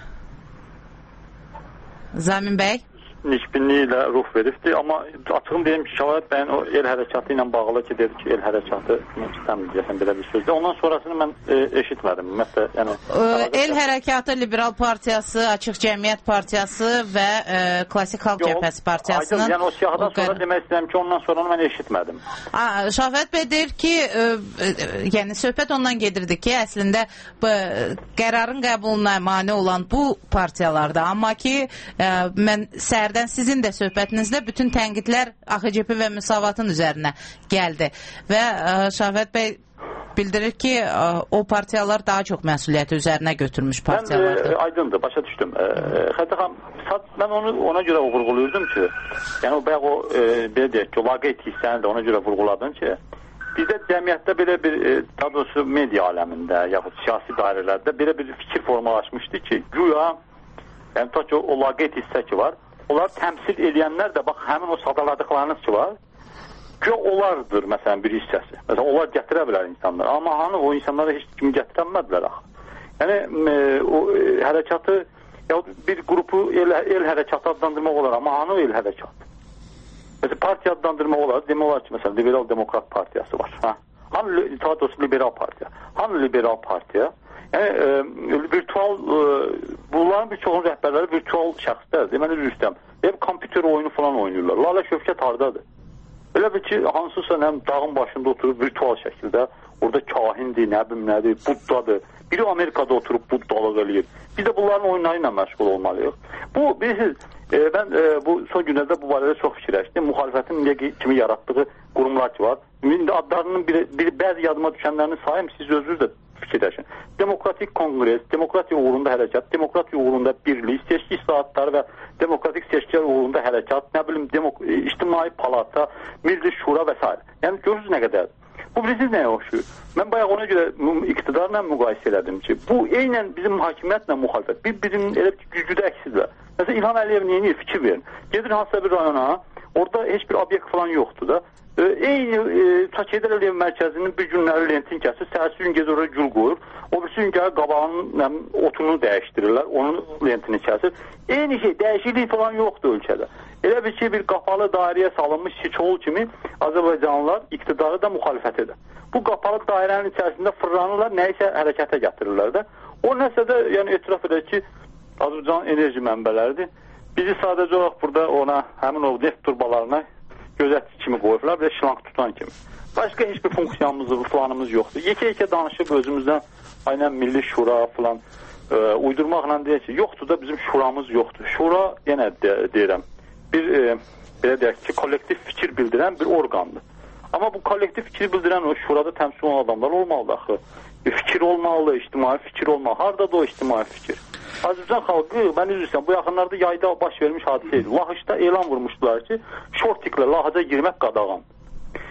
Zamin bəy? Nikbinliyi ilə ruh veribdir, amma açığım deyim ki, Şahvələt bəyin o el hərəkatı ilə bağlı ki, dedi ki, el hərəkatı istəmir deyəsən belə bir sözdür. Ondan sonrasını mən e, eşitmədim. Məslə, yəni, e, el hərəkatı, Liberal Partiyası, Açıq Cəmiyyət Partiyası və e, Klassik Xalq Cəbhəsi Partiyasının... Aydın, yəni o siyahıdan sonra o demək istəyirəm ki, ondan sonra mən eşitmədim. Şahvələt bəy deyir ki, e, e, yəni söhbət ondan gedirdi ki, əslində bu, qərarın qəbuluna mane olan bu partiyalarda, amma ki, e, mən sərdən sizin də söhbətinizdə bütün tənqidlər A X C P və Müsavatın üzərinə gəldi və Şahvələt bəy bildirir ki, o partiyalar daha çox məsuliyyəti üzərinə götürmüş partiyalardır. Mən e, aydındır, başa düşdüm. E, Xədicə xanım, mən onu ona görə vurğuluyordum ki, yəni o bayaq o e, belə deyək ki, o laqeyd hissəni də ona görə vurğuladın ki, bizdə cəmiyyətdə belə bir, e, daha doğrusu media aləmində, yaxud siyasi dairələrdə belə bir fikir formalaşmışdı ki, güya, yəni ta ki o, o laqeyd hissə ki var, onlar təmsil edənlər də, bax, həmin o sadaladıqlarınız ki var, ki onlardır, məsələn, bir hissəsi. Məsələn, onlar gətirə bilər insanlar. Amma hanı o insanlara heç kimi gətirənmədilər axı. Yəni, e, o e, hərəkatı, ya bir qrupu el, el hərəkatı adlandırmaq olar, amma hanı o el hərəkatı? Məsələn, partiya adlandırmaq olar, demək olar ki, məsələn, Liberal Demokrat Partiyası var. Ha? Hanı, daha doğrusu Liberal Partiya? Hanı Liberal Partiya? Yəni, e, virtual, e, bunların bir çoxun rəhbərləri virtual şəxslərdir. Deməli, rüstəm. Hep kompüter oyunu falan oynayırlar. Lala Şövkət hardadır? Elə bir ki, hansısa nəm dağın başında oturub virtual şəkildə, orada kahindir, nə bilim nədir, Buddadır. Biri Amerikada oturub buddalıq eləyir. Biz də bunların oyunları ilə məşğul olmalıyıq. Bu, bilirsiniz, e, mən e, bu son günlərdə bu barədə çox fikirləşdim. Müxalifətin indiyə kimi yaratdığı qurumlar ki var. İndi adlarının bir, bir bəzi yadıma düşənlərini sayım, siz özünüz də fikirləşin. Demokratik Kongres, demokratiya uğrunda hərəkat, demokratiya uğrunda birlik, seçki islahatları və demokratik seçkilər uğrunda hərəkat, nə bilim, ictimai palata, Milli Şura və s. Yəni, görürsünüz nə qədər? Bu, bilirsiniz nəyə oxşuyur? Mən bayaq ona görə iqtidarla müqayisə elədim ki, bu, eynən bizim hakimiyyətlə müxalifət. Bir, bizim elə bir güclüdə əksizlər. Məsələn, İlham Əliyev neyini fikir verin. Gedir hansısa bir rayona, orada heç bir obyekt falan yoxdur da. Eyni e, Takeder Əliyev mərkəzinin bir günləri lentin kəsir, səhərsi gün gedir oraya gül qoyur, o birisi gün gəlir qabağının otunu dəyişdirirlər, onun lentini kəsir. Eyni şey, dəyişiklik falan yoxdur ölkədə. Elə bir şey, bir qapalı dairəyə salınmış siçoğul kimi Azərbaycanlılar iqtidarı da müxalifət edir. Bu qapalı dairənin içərisində fırlanırlar, nəyisə hərəkətə gətirirlər də. O nəsə də, yəni etiraf edir ki, Azərbaycan enerji mənbələridir. Bizi sadəcə olaraq burada ona, həmin o neft turbalarına gözətçi kimi qoyublar və şlanq tutan kimi. Başqa heç bir funksiyamız, planımız yoxdur. Yekə-yekə danışıb özümüzdən aynən Milli Şura falan e, uydurmaqla deyək ki, yoxdur da bizim şuramız yoxdur. Şura, yenə de, deyirəm, bir e, belə deyək ki, kollektiv fikir bildirən bir orqandır. Amma bu kollektiv fikir bildirən o şurada təmsil olan adamlar olmalıdır axı. Bir fikir olmalı, ictimai fikir olmalı. Harada da o ictimai fikir? Azərbaycan xalqı, mən üzrsən, bu yaxınlarda yayda baş vermiş hadisə idi. Lahıçda elan vurmuşdular ki, şortiklə Lahıca girmək qadağan.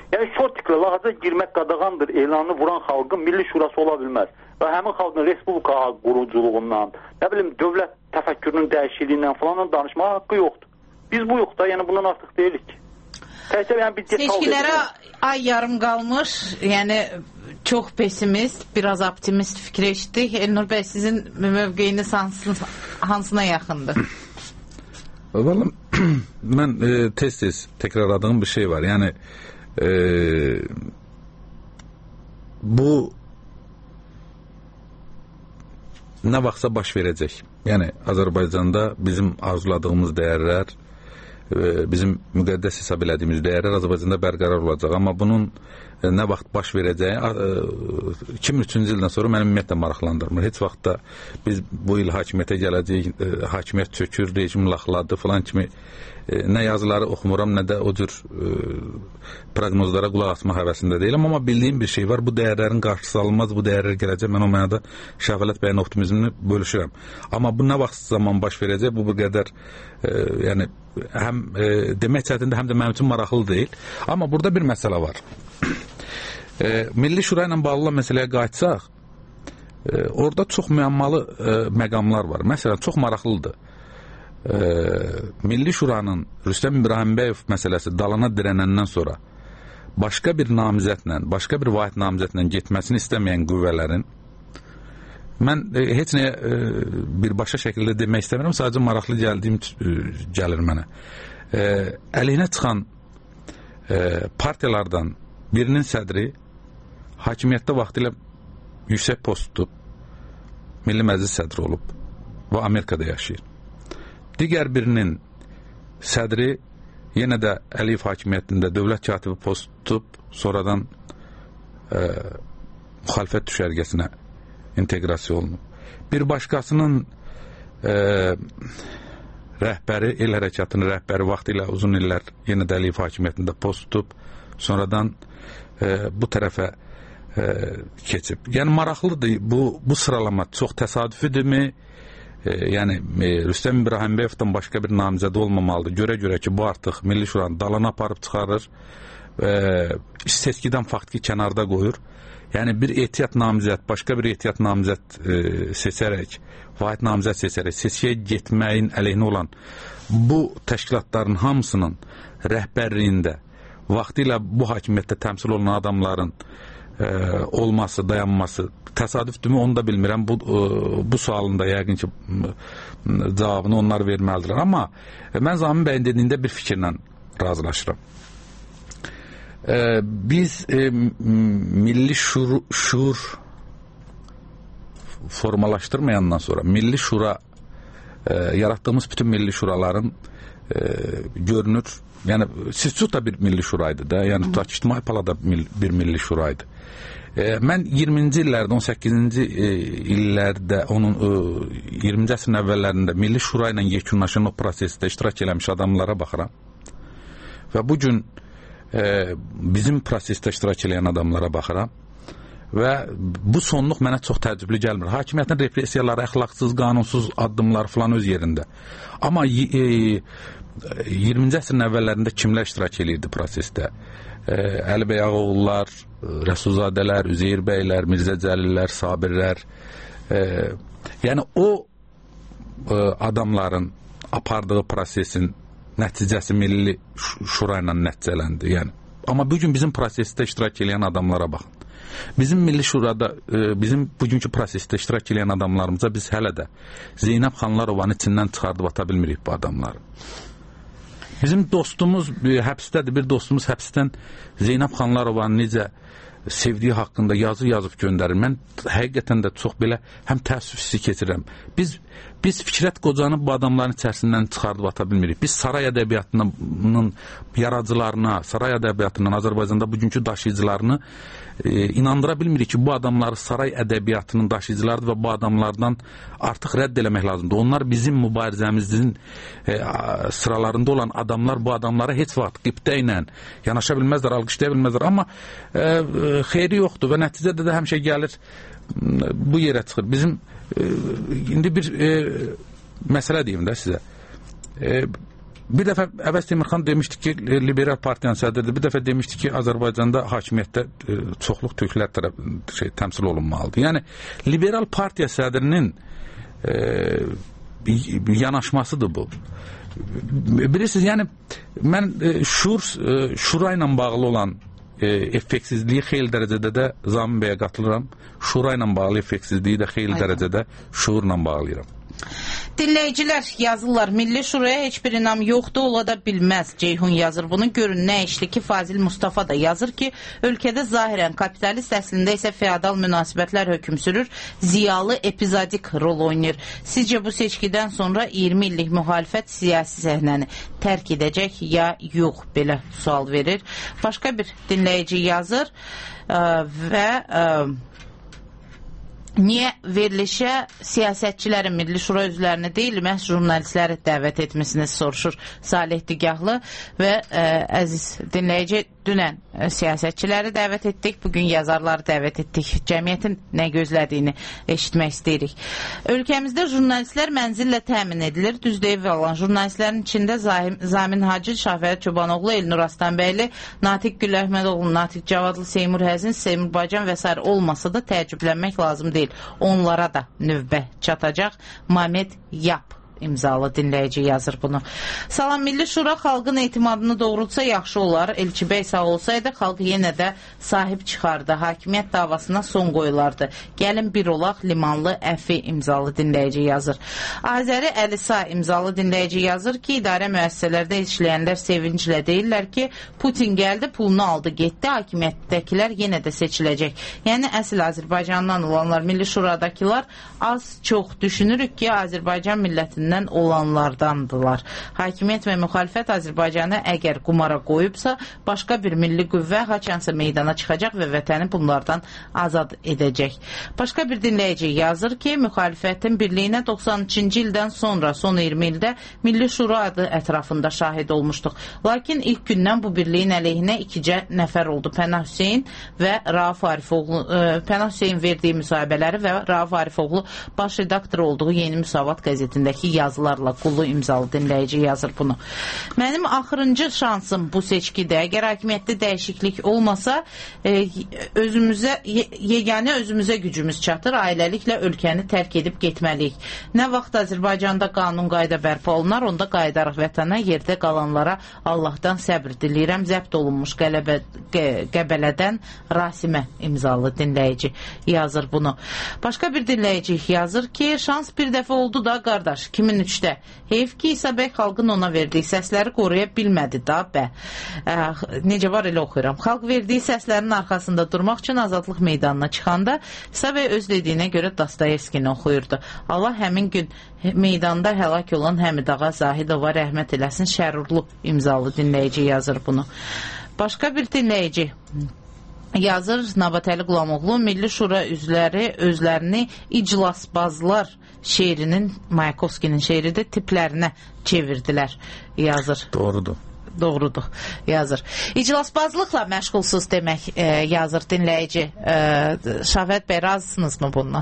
Yəni şortiklə lahaza girmək qadağandır elanını vuran xalqın Milli Şurası ola bilməz. Və həmin xalqın respublika quruculuğundan, nə bilim dövlət təfəkkürünün dəyişikliyindən falan danışmağa haqqı yoxdur. Biz bu yoxdur, yəni bundan artıq deyilik ki. Təkcə yəni bir detal. Seçkilərə ay yarım qalmış, yəni çox pesimist, biraz optimist fikir eşitdik. Elnur bəy, sizin mövqeyiniz hansına yaxındır? Vallahi mən e, tez-tez təkrarladığım bir şey var. Yəni e, bu nə vaxtsa baş verəcək. Yəni Azərbaycanda bizim arzuladığımız dəyərlər, e, bizim müqəddəs hesab elədiyimiz dəyərlər Azərbaycanda bərqərar olacaq. Amma bunun e, nə vaxt baş verəcəyi e, iki min üçüncü ildən sonra məni ümumiyyətlə maraqlandırmır. Heç vaxt da biz bu il hakimiyyətə gələcəyik, e, hakimiyyət çökür, rejim laxladı falan kimi e, nə yazıları oxumuram, nə də o cür e, proqnozlara qulaq asma həvəsində deyiləm. Amma bildiyim bir şey var, bu dəyərlərin qarşısı alınmaz, bu dəyərlər gələcək. Mən o mənada Şəfələt bəyin optimizmini bölüşürəm. Amma bu nə vaxt zaman baş verəcək, bu bu qədər e, yəni həm e, demək çətindir, həm də mənim üçün maraqlı deyil. Amma burada bir məsələ var. E, Milli Şura ilə bağlı məsələyə qayıtsaq, e, orada çox müəmmalı e, məqamlar var. Məsələn, çox maraqlıdır. E, Milli Şuranın Rüstəm İbrahimbəyov məsələsi dalana dirənəndən sonra başqa bir namizətlə, başqa bir vahid namizətlə getməsini istəməyən qüvvələrin, mən e, heç nəyə e, birbaşa şəkildə demək istəmirəm, sadəcə maraqlı gəldiyim e, gəlir mənə. E, əleyhinə çıxan e, partiyalardan birinin sədri hakimiyyətdə vaxtilə yüksək post tutub, Milli Məclis sədri olub və Amerikada yaşayır. Digər birinin sədri yenə də Əliyev hakimiyyətində dövlət katibi post tutub, sonradan e, müxalifət düşərgəsinə inteqrasiya olunub. Bir başqasının e, rəhbəri, el hərəkatının rəhbəri vaxtilə uzun illər yenə də Əliyev hakimiyyətində post tutub, sonradan e, bu tərəfə e, keçib. Yəni maraqlıdır, bu, bu sıralama çox təsadüfidirmi? E, yəni e, Rüstəm İbrahimbəyovdan başqa bir namizədə olmamalıdır. Görə-görə ki, bu artıq Milli Şuranı dalana aparıb çıxarır, e, seçkidən faktiki kənarda qoyur. Yəni bir ehtiyat namizət, başqa bir ehtiyat namizət e, seçərək, vahid namizət seçərək seçkiyə getməyin əleyhinə olan bu təşkilatların hamısının rəhbərliyində vaxtilə bu hakimiyyətdə təmsil olunan adamların e, olması, dayanması təsadüfdürmü, onu da bilmirəm. Bu, e, bu sualın da yəqin ki cavabını onlar verməlidirlər. Amma e, mən Zamin bəyin dediyində bir fikirlə razılaşıram. E, biz e, milli şuur, şuur formalaşdırmayandan sonra Milli Şura e, yaratdığımız bütün milli şuraların e, görünür. Yəni siz çox da bir milli şuraydı da, yəni tutaq İctimai Palata bir milli şuraydı. E, mən iyirminci illərdə, on səkkizinci e, illərdə, onun e, iyirminci əsrin əvvəllərində Milli Şura ilə yekunlaşan o prosesdə iştirak eləmiş adamlara baxıram. Və bu gün e, bizim prosesdə iştirak edən adamlara baxıram. Və bu sonluq mənə çox təəccüblü gəlmir. Hakimiyyətin repressiyaları, əxlaqsız, qanunsuz addımlar falan öz yerində. Amma e, iyirminci əsrin əvvəllərində kimlər iştirak edirdi prosesdə? E, Əli bəy Ağaoğullar, Rəsulzadələr, Üzeyir bəylər, Mirzə Cəlillər, Sabirlər. E, yəni o e, adamların apardığı prosesin nəticəsi Milli Şura ilə nəticələndi. Yəni. Amma bugün bizim prosesdə iştirak edən adamlara baxın. Bizim Milli Şurada, bizim bugünkü prosesdə iştirak edən adamlarımıza biz hələ də Zeynəb Xanlarovanın içindən çıxardıb ata bilmirik bu adamları. Bizim dostumuz həbsdədir, bir dostumuz həbsdən Zeynəb Xanlarovanın necə sevdiyi haqqında yazı yazıb göndərir. Mən həqiqətən də çox belə həm təəssüf hissi keçirəm. Biz biz Fikrət Qocanı bu adamların içərisindən çıxardıb ata bilmirik. Biz saray ədəbiyyatının yaradıcılarına, saray ədəbiyyatının Azərbaycanda bugünkü daşıyıcılarını e, inandıra bilmirik ki, bu adamları saray ədəbiyyatının daşıyıcılarıdır və bu adamlardan artıq rədd eləmək lazımdır. Onlar bizim mübarizəmizin e, sıralarında olan adamlar, bu adamlara heç vaxt qibtə ilə yanaşa bilməzlər, alqışlaya bilməzlər. Amma e, e, xeyri yoxdur və nəticədə də həmişə gəlir bu yerə çıxır. Bizim e, indi bir e, məsələ deyim də sizə. E, bir dəfə Əvəz Temirxan demişdi ki, liberal partiyanın sədridir. Bir dəfə demişdi ki, Azərbaycanda hakimiyyətdə e, çoxluq türklər tərəf şey təmsil olunmalıdır. Yəni liberal partiya sədrinin e, yanaşmasıdır bu. Bilirsiniz, yəni mən e, şur e, şura ilə bağlı olan e, effektsizliyi xeyli dərəcədə də Zamin bəyə qatılıram. Şura ilə bağlı effektsizliyi də xeyli Aynen. dərəcədə şuurla bağlayıram. Dinləyicilər yazırlar, Milli Şuraya heç bir inam yoxdur, ola da bilməz. Ceyhun yazır bunu. Görün nə işli ki, Fazil Mustafa da yazır ki, ölkədə zahirən kapitalist, əslində isə feodal münasibətlər hökm sürür, ziyalı epizodik rol oynayır. Sizcə bu seçkidən sonra iyirmi illik müxalifət siyasi səhnəni tərk edəcək ya yox? Belə sual verir. Başqa bir dinləyici yazır ə, və ə, niyə verilişə siyasətçilərin, Milli Şura üzvlərini deyil, məhz jurnalistləri dəvət etməsini soruşur Salih Digahlı və ə, əziz dinləyici, dünən ə, siyasətçiləri dəvət etdik, bugün yazarları dəvət etdik. Cəmiyyətin nə gözlədiyini eşitmək istəyirik. Ölkəmizdə jurnalistlər mənzillə təmin edilir. Düzdür, ev alan jurnalistlərin içində Zahim, Zamin Hacı, Şahvərət Çobanoğlu, Elnur Aslanbəyli, Natiq Güləhmədoğlu, Natiq Cavadlı, Seymur Həzin, Seymur Baycan və s. olmasa da təəccüblənmək lazım deyil. Onlara da növbə çatacaq. Mamed Yap imzalı dinləyici yazır bunu. Salam, Milli Şura xalqın etimadını doğrultsa yaxşı olar. Elçibəy sağ olsaydı xalq yenə də sahib çıxardı. Hakimiyyət davasına son qoyulardı. Gəlin bir olaq, Limanlı Əfi imzalı dinləyici yazır. Azəri Əlisa imzalı dinləyici yazır ki, idarə müəssisələrdə işləyənlər sevinclə deyirlər ki, Putin gəldi, pulunu aldı, getdi, hakimiyyətdəkilər yenə də seçiləcək. Yəni əsl Azərbaycandan olanlar, Milli Şuradakılar az çox düşünürük ki, Azərbaycan millətinin olanlardandılar. Hakimiyyət və müxalifət Azərbaycanı əgər qumara qoyubsa, başqa bir milli qüvvə haçansa meydana çıxacaq və vətəni bunlardan azad edəcək. Başqa bir dinləyici yazır ki, müxalifətin birliyinə doxsan üçüncü ildən sonra, son iyirmi ildə Milli Şura adı ətrafında şahid olmuşduq. Lakin ilk gündən bu birliyin əleyhinə ikicə nəfər oldu. Pənah Hüseyin və Rauf Arifoğlu, e, Pənah Hüseyin verdiyi müsahibələri və Rauf Arifoğlu baş redaktor olduğu Yeni Müsavat qəzetindəki yazılarla qulu imzalı dinləyici yazır bunu. Mənim axırıncı şansım bu seçkidə, əgər hakimiyyətdə dəyişiklik olmasa, e, özümüzə, yeganə özümüzə gücümüz çatır, ailəliklə ölkəni tərk edib getməliyik. Nə vaxt Azərbaycanda qanun qayda bərpa olunar, onda qayıdarıq vətənə, yerdə qalanlara Allahdan səbr diləyirəm. Zəbt olunmuş qələbə, qə, Qəbələdən Rasimə imzalı dinləyici yazır bunu. Başqa bir dinləyici yazır ki, şans bir dəfə oldu da qardaş, iki min üçdə. Heyf ki, İsa bəy xalqın ona verdiyi səsləri qoruya bilmədi da bə. Ə, necə var elə oxuyuram. Xalq verdiyi səslərin arxasında durmaq üçün azadlıq meydanına çıxanda İsa bəy öz dediyinə görə Dostoyevskini oxuyurdu. Allah həmin gün meydanda həlak olan Həmid Ağa Zahidova rəhmət eləsin, Şərurlu imzalı dinləyici yazır bunu. Başqa bir dinləyici yazır, Nabatəli Qulamoğlu, Milli Şura üzvləri özlərini iclasbazlar şeirinin, Mayakovskinin şeiridir, tiplərinə çevirdilər, yazır. Doğrudur. Doğrudur, yazır. İclasbazlıqla məşğulsuz demək e, yazır dinləyici. E, Şahvət bəy, razısınızmı bundan?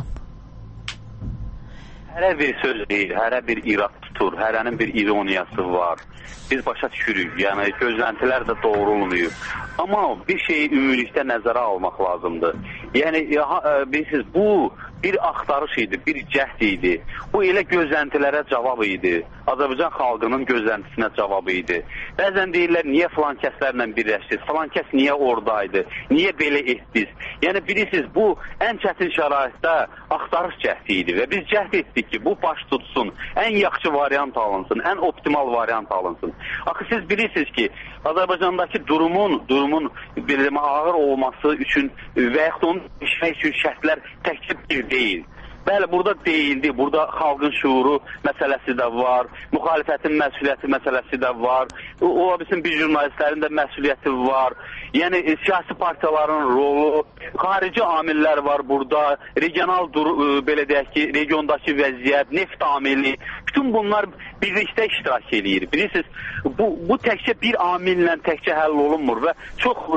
Hərə bir söz deyir, hərə bir irad tutur, hərənin bir ironiyası var. Biz başa düşürük, yəni gözləntilər də doğru olmuyor. Amma bir şeyi ümumilikdə nəzərə almaq lazımdır. Yəni, ya, bilirsiniz, bu bir axtarış idi, bir cəhd idi. Bu elə gözləntilərə cavab idi. Azərbaycan xalqının gözləntisinə cavab idi. Bəzən deyirlər, niyə filan kəslərlə birləşdiniz? Filan kəs niyə oradaydı? Niyə belə etdiniz? Yəni, bilirsiniz, bu ən çətin şəraitdə axtarış cəhdi idi və biz cəhd etdik ki, bu baş tutsun, ən yaxşı variant alınsın, ən optimal variant alınsın. Axı, siz bilirsiniz ki, Azərbaycandakı durumun, durumun bilmə, ağır olması üçün və yaxud onu işmək üçün şərtlər təkcə bir deyil. Bəli, burada deyildi, burada xalqın şuuru məsələsi də var, müxalifətin məsuliyyəti məsələsi də var, o, bizim bir jurnalistlərin də məsuliyyəti var, yəni siyasi partiyaların rolu, xarici amillər var burada, regional, dur, belə deyək ki, regiondakı vəziyyət, neft amili, bütün bunlar birlikdə iştirak edir. Bilirsiniz, bu, bu təkcə bir amillə təkcə həll olunmur və çox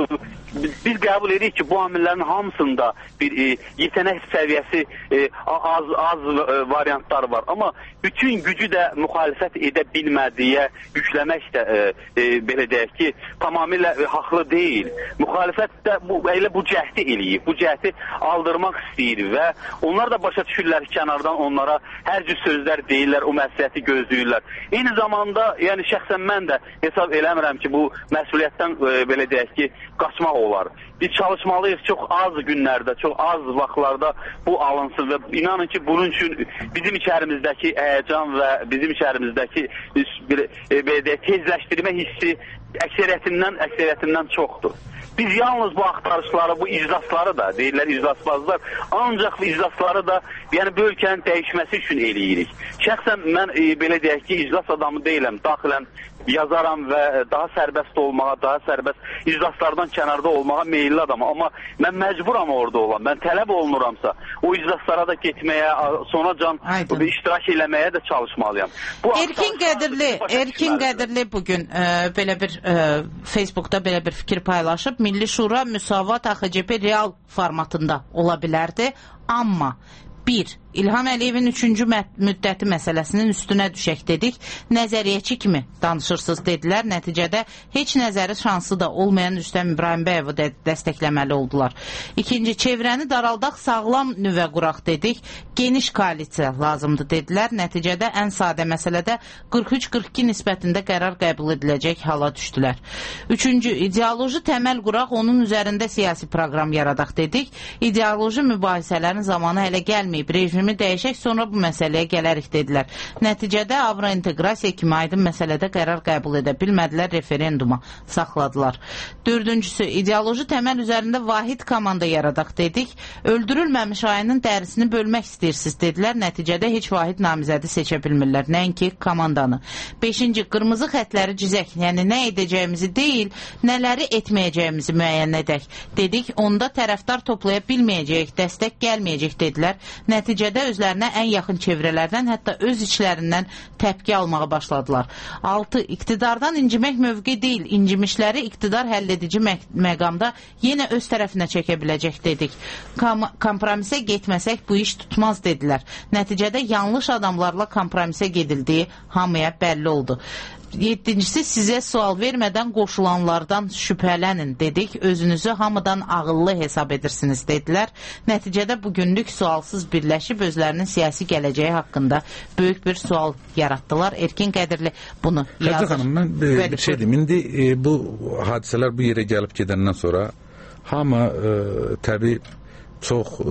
biz qəbul edirik ki, bu amillərin hamısında bir e, yetenek səviyyəsi e, az az e, variantlar var. Amma bütün gücü də müxalifət edə bilmədiyə yükləmək də e, e, belə deyək ki, tamamilə e, haqlı deyil. Müxalifət də bu, elə bu cəhdi eləyib, bu cəhdi aldırmaq istəyir və onlar da başa düşürlər ki, kənardan onlara hər cür sözlər deyirlər, o məsləhəti gözləyirlər. Eyni zamanda, yəni şəxsən mən də hesab eləmirəm ki, bu məsuliyyətdən e, belə deyək ki, qaçmaq olar. Biz çalışmalıyıq çox az günlərdə, çox az vaxtlarda bu alınsın və inanın ki, bunun üçün bizim içərimizdəki həyəcan və bizim içərimizdəki bir, e, belə deyək, tezləşdirmə hissi əksəriyyətindən, əksəriyyətindən çoxdur. Biz yalnız bu axtarışları, bu iclasları da, deyirlər iclasbazlar, ancaq bu iclasları da yəni bu ölkənin dəyişməsi üçün eləyirik. Şəxsən mən e, belə deyək ki, iclas adamı deyiləm, daxilən yazaram və daha sərbəst olmağa, daha sərbəst iclaslardan kənarda olmağa meyilli adamım. Amma mən məcburam orada olan, mən tələb olunuramsa, o iclaslara da getməyə, sonacan iştirak eləməyə də çalışmalıyam. Bu Erkin Qədirli, Erkin Qədirli bugün e, belə bir e, Facebookda belə bir fikir paylaşıb. Milli Şura müsavat A X C P real formatında ola bilərdi, amma bir, İlham Əliyevin üçüncü müddəti məsələsinin üstünə düşək dedik. Nəzəriyyəçi kimi danışırsınız dedilər. Nəticədə heç nəzəri şansı da olmayan Rüstəm İbrahimbəyəvi də dəstəkləməli oldular. İkinci, çevrəni daraldaq, sağlam nüvə quraq dedik. Geniş koalisiya lazımdır dedilər. Nəticədə ən sadə məsələdə qırx üç qırx iki nisbətində qərar qəbul ediləcək hala düşdülər. Üçüncü, ideoloji təməl quraq, onun üzərində siyasi proqram yaradaq dedik. İdeoloji mübahisələrin zamanı hələ gəlməyib, rejimi dəyişək, sonra bu məsələyə gələrik dedilər. Nəticədə avrointeqrasiya kimi aydın məsələdə qərar qəbul edə bilmədilər, referenduma saxladılar. Dördüncüsü, ideoloji təməl üzərində vahid komanda yaradaq dedik. Öldürülməmiş ayının dərisini bölmək istəyirsiniz dedilər. Nəticədə heç vahid namizədi seçə bilmirlər, nəinki komandanı. Beşinci, qırmızı xətləri cizək, yəni nə edəcəyimizi deyil, nələri etməyəcəyimizi müəyyən edək dedik. Onda tərəfdar toplaya bilməyəcəyik, dəstək gəlməyəcək dedilər. Nəticədə özlərinə ən yaxın çevrələrdən, hətta öz içlərindən təpki almağa başladılar. altı. İqtidardan incimək mövqe deyil, incimişləri iqtidar həlledici mək məqamda yenə öz tərəfinə çəkə biləcək dedik. Kom kompromisə getməsək bu iş tutmaz dedilər. Nəticədə yanlış adamlarla kompromisə gedildiyi hamıya bəlli oldu. Yedincisi, sizə sual vermədən qoşulanlardan şübhələnin dedik. Özünüzü hamıdan ağıllı hesab edirsiniz dedilər. Nəticədə bugünlük sualsız birləşib özlərinin siyasi gələcəyi haqqında böyük bir sual yaratdılar. Erkin Qədirli bunu yazır. Həcə xanım, mən bir, bir şey deyim. İndi e, bu hadisələr bu yerə gəlib gedəndən sonra hamı e, təbii çox ə,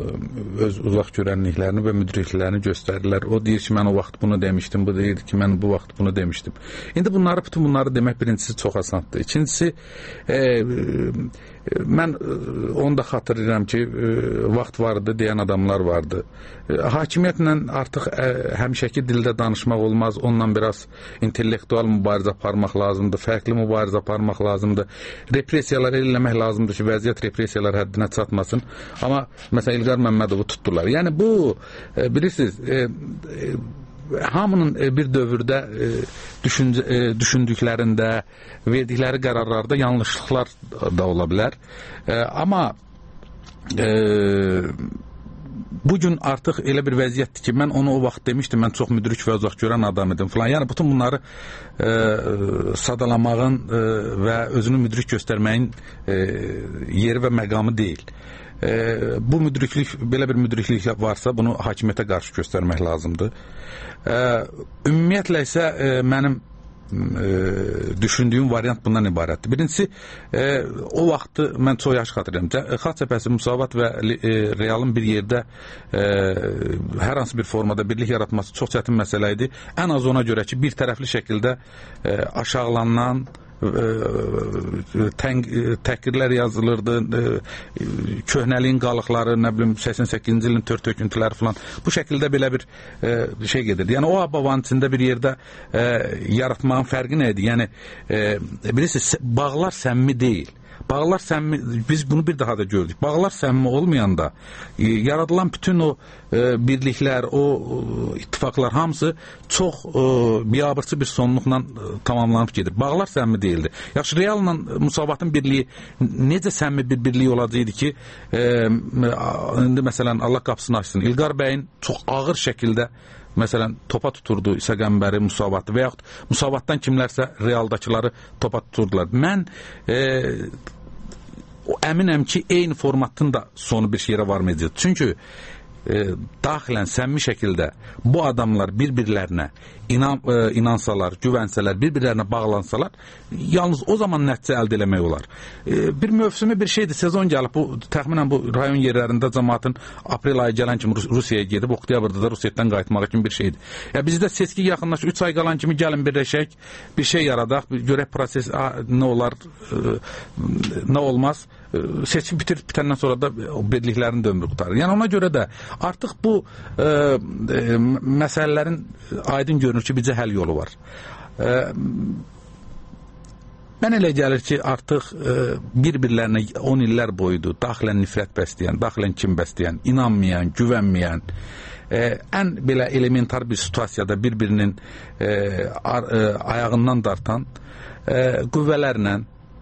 öz uzaq görənliklərini və müdrikliklərini göstərirlər. O deyir ki, mən o vaxt bunu demişdim, bu deyir ki, mən bu vaxt bunu demişdim. İndi bunları, bütün bunları demək birincisi çox asandır. İkincisi, e, mən onu da xatırlayıram ki, vaxt vardı, deyən adamlar vardı. Hakimiyyətlə artıq həmişəki dildə danışmaq olmaz, onunla biraz intellektual mübarizə aparmaq lazımdır, fərqli mübarizə aparmaq lazımdır, repressiyalar eləmək lazımdır ki, vəziyyət repressiyalar həddinə çatmasın. Amma məsələn İlqar Məmmədovu tutdular. Yəni bu, bilirsiniz, e, e, hamının bir dövrdə e, düşüncə, e, düşündüklərində, verdikləri qərarlarda yanlışlıqlar da ola bilər. E, amma e, bugün artıq elə bir vəziyyətdir ki, mən onu o vaxt demişdim, mən çox müdrik və uzaq görən adam idim falan. Yəni bütün bunları e, sadalamağın e, və özünü müdrik göstərməyin e, yeri və məqamı deyil. E, bu müdriklik, belə bir müdriklik varsa bunu hakimiyyətə qarşı göstərmək lazımdır. E, ümumiyyətlə isə e, mənim e, düşündüyüm variant bundan ibarətdir. Birincisi, e, o vaxtı mən çox yaş xatırlayıram. Xalq Cəbhəsi, Müsavat və e, Realın bir yerdə e, hər hansı bir formada birlik yaratması çox çətin məsələ idi. Ən az ona görə ki, bir tərəfli şəkildə e, aşağılanan təhqirlər yazılırdı, köhnəliyin qalıqları, nə bilim səksən səkkizinci ilin tör töküntüləri falan, bu şəkildə belə bir e, şey gedirdi. Yəni o abavanın içində bir yerdə e, yaratmağın fərqi nə idi? Yəni e, bilirsiniz, bağlar səmimi deyil. bağlar səmimi, biz bunu bir daha da gördük. Bağlar səmimi olmayanda e, yaradılan bütün o e, birliklər, o e, ittifaqlar hamısı çox e, biabırçı bir sonluqla e, tamamlanıb gedir. Bağlar səmimi deyildi. Yaxşı, Realla Müsavatın birliyi necə səmimi bir birliyi olacaqdı ki, e, indi məsələn Allah qapısını açsın. İlqar bəyin çox ağır şəkildə məsələn topa tuturdu İsa Qəmbəri, Müsavatı və yaxud Müsavatdan kimlərsə Realdakıları topa tuturdular. Mən e, o əminəm ki, eyni formatın da sonu bir yerə varmayacaq. Çünki e, daxilən səmimi şəkildə bu adamlar bir-birlərinə inan, e, inansalar, güvənsələr, bir-birlərinə bağlansalar, yalnız o zaman nəticə əldə eləmək olar. E, bir mövsümü bir şeydir, sezon gəlib, bu təxminən bu rayon yerlərində cəmaatın aprel ayı gələn kimi Rusiyaya gedib, oktyabrda da Rusiyadan qayıtmağı kimi bir şeydir. Ya bizdə seçki yaxınlaşır, üç ay qalan kimi gəlin birləşək, bir şey yaradaq, görək proses a, nə olar, e, nə olmaz. Seçim bitir, bitəndən sonra da birliklərin də ömrü qutarır. Yəni ona görə də artıq bu e, e, məsələlərin aydın görünür ki, bizə həll yolu var. E, mən elə gəlir ki, artıq e, bir-birlərinə on illər boyudur daxilən nifrət bəsləyən, daxilən kim bəsləyən, inanmayan, güvənməyən, e, ən belə elementar bir situasiyada bir-birinin e, ar, e, ayağından dartan e, qüvvələrlə,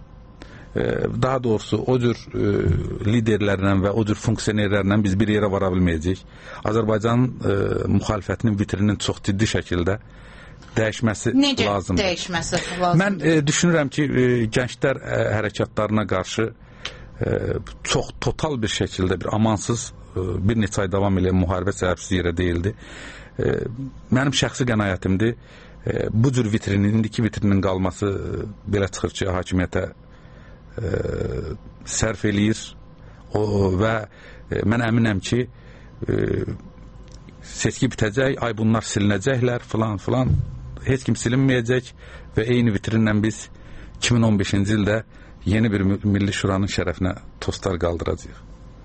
daha doğrusu o cür e, liderlərlə və o cür funksionerlərlə biz bir yerə vara bilməyəcəyik. Azərbaycanın e, müxalifətinin vitrinin çox ciddi şəkildə dəyişməsi Necə lazımdır. Necə dəyişməsi lazımdır? Mən e, düşünürəm ki, e, gənclər e, hərəkatlarına qarşı e, çox total bir şəkildə bir amansız e, bir neçə ay davam edən müharibə səbəbsiz yerə deyildi. E, mənim şəxsi qənaətimdir. E, bu cür vitrinin, indiki vitrinin qalması e, belə çıxır ki, hakimiyyətə E, sərf eləyir o, və e, mən əminəm ki e, seçki bitəcək, ay bunlar silinəcəklər filan filan, heç kim silinməyəcək və eyni vitrinlə biz iki min on beşinci ildə yeni bir Milli Şuranın şərəfinə tostlar qaldıracağıq.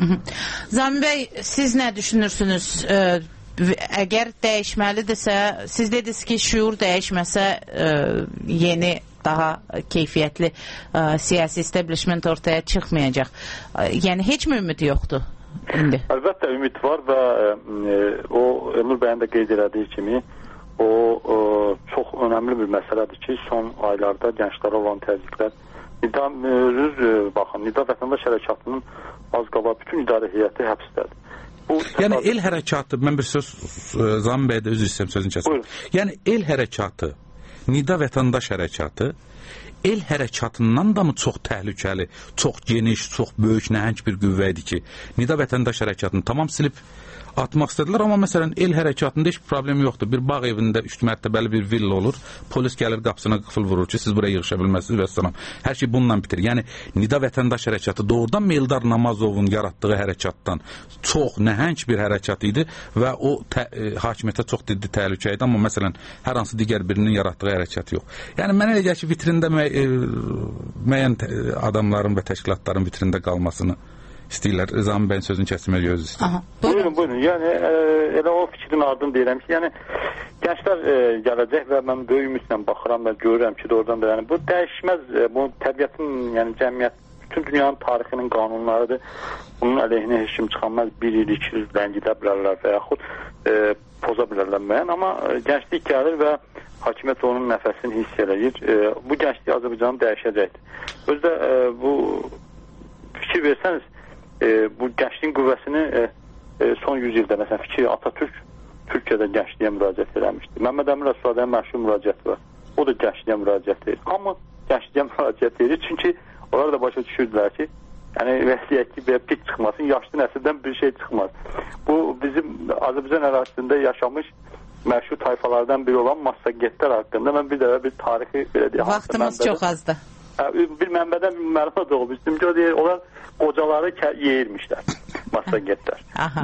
Zami bəy, siz nə düşünürsünüz? E, əgər dəyişməlidirsə, siz dediniz ki, şuur dəyişməsə e, yeni daha keyfiyyətli ə, siyasi establishment ortaya çıxmayacaq. Yəni heç mi ümid yoxdur indi? Əlbəttə ümid var və e, o Ömür bəyin də qeyd elədiyi kimi o, o çox önəmli bir məsələdir ki, son aylarda gənclərə olan təzyiqlər nida, e, baxın, Nida Vətəndaş Hərəkatının az qala bütün idarə heyəti həbsdədir. Bu, yəni el hərəkatı, mən bir söz Zami bəyə də üzr istəyirəm, sözünü kəsin. Yəni el hərəkatı, Nida Vətəndaş Hərəkatı el hərəkatından da mı çox təhlükəli, çox geniş, çox böyük, nəhəng bir qüvvə idi ki, Nida Vətəndaş Hərəkatını tamam silib atmaq istədilər, amma məsələn el hərəkatında heç bir problem yoxdur. Bir bağ evində üç mərtəbəli bir villa olur, polis gəlir qapısına qıfıl vurur ki, siz buraya yığışa bilməzsiniz və salam. Hər şey bununla bitir. Yəni Nida Vətəndaş Hərəkatı doğrudan Meldar Namazovun yaratdığı hərəkatdan çox nəhəng bir hərəkat idi və o tə, e, hakimiyyətə çox ciddi təhlükə idi, amma məsələn hər hansı digər birinin yaratdığı hərəkat yox. Yəni mənə elə gəlir ki, vitrində müəy e, müəyyən adamların və təşkilatların vitrində qalmasını istəyirlər. Zami bəyin sözünü kəsməyə göz istəyir. Buyurun, buyurun. Yəni e, elə o fikrin ardını deyirəm ki, yəni gənclər e, gələcək və mən böyük ümidlə baxıram və görürəm ki, doğrudan da yəni bu dəyişməz, e, bu təbiətin, yəni cəmiyyət, bütün dünyanın tarixinin qanunlarıdır. Bunun əleyhinə heç kim çıxanmaz, bir il, iki il ləngidə bilərlər və yaxud e, poza bilərlər müəyyən, amma e, gənclik gəlir və hakimiyyət onun nəfəsini hiss eləyir. E, bu gənclik Azərbaycanı dəyişəcəkdir. Özdə e, bu fikir versəniz, E, bu gəncliyin qüvvəsini e, e, son yüz ildə, məsələn, fikir Atatürk Türkiyədə gəncliyə müraciət eləmişdi. Məmməd Əmin Rəsulzadənin məşhur müraciəti var. O da gəncliyə müraciət edir. Amma gəncliyə müraciət edir, çünki onlar da başa düşürdülər ki, yəni vəsiyyət ki, belə pik çıxmasın, yaşlı nəsildən bir şey çıxmaz. Bu bizim Azərbaycan ərazisində yaşamış məşhur tayfalardan biri olan Massagetlər haqqında mən bir dəfə bir tarixi belə deyək. Vaxtımız çox azdır. Bir mənbədən bir məlumat olmuşdum ki, o deyir, onlar qocaları yeyirmişlər, Massagetlər.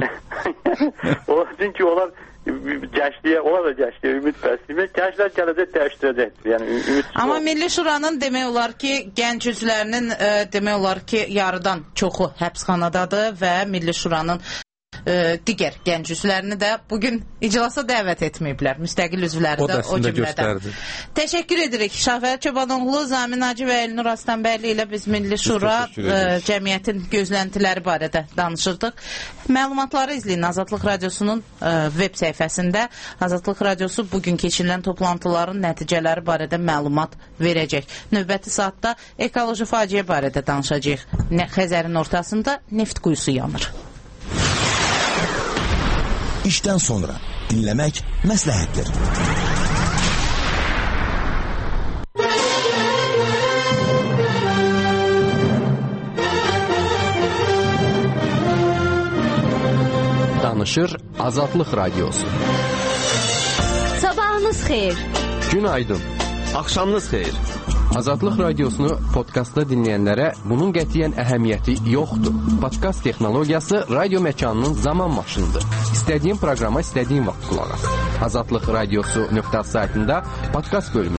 Çünki onlar gəncliyə, onlar da gəncliyə ümid bəsləyir. Gənclər gələcək dəyişdirəcəkdir. Yəni ümid. Amma Milli Şuranın demək olar ki, gənc üzvlərinin e, demək olar ki, yarıdan çoxu həbsxanadadır və Milli Şuranın e, digər gənc üzvlərini də bugün iclasa dəvət etməyiblər. Müstəqil üzvləri də o cümlədən. Təşəkkür edirik. Şahvər Çobanoğlu, Zamin Hacı və Elnur Aslanbəyli ilə biz Milli Şura e, cəmiyyətin gözləntiləri barədə danışırdıq. Məlumatları izləyin Azadlıq Radiosunun e, web səhifəsində. Azadlıq Radiosu bugün keçirilən toplantıların nəticələri barədə məlumat verəcək. Növbəti saatda ekoloji faciə barədə danışacağıq. Xəzərin ortasında neft quyusu yanır. İşdən sonra dinləmək məsləhətdir. Danışır Azadlıq Radiosu. Sabahınız xeyir. Günaydın. Axşamınız xeyir. Azadlıq Radiosunu podkastda dinləyənlərə bunun qətiyyən əhəmiyyəti yoxdur. Podkast texnologiyası radio məkanının zaman maşınıdır. İstədiyin proqrama istədiyin vaxt qulaq as. Azadlıq Radiosu nöqtə saytında podkast bölümü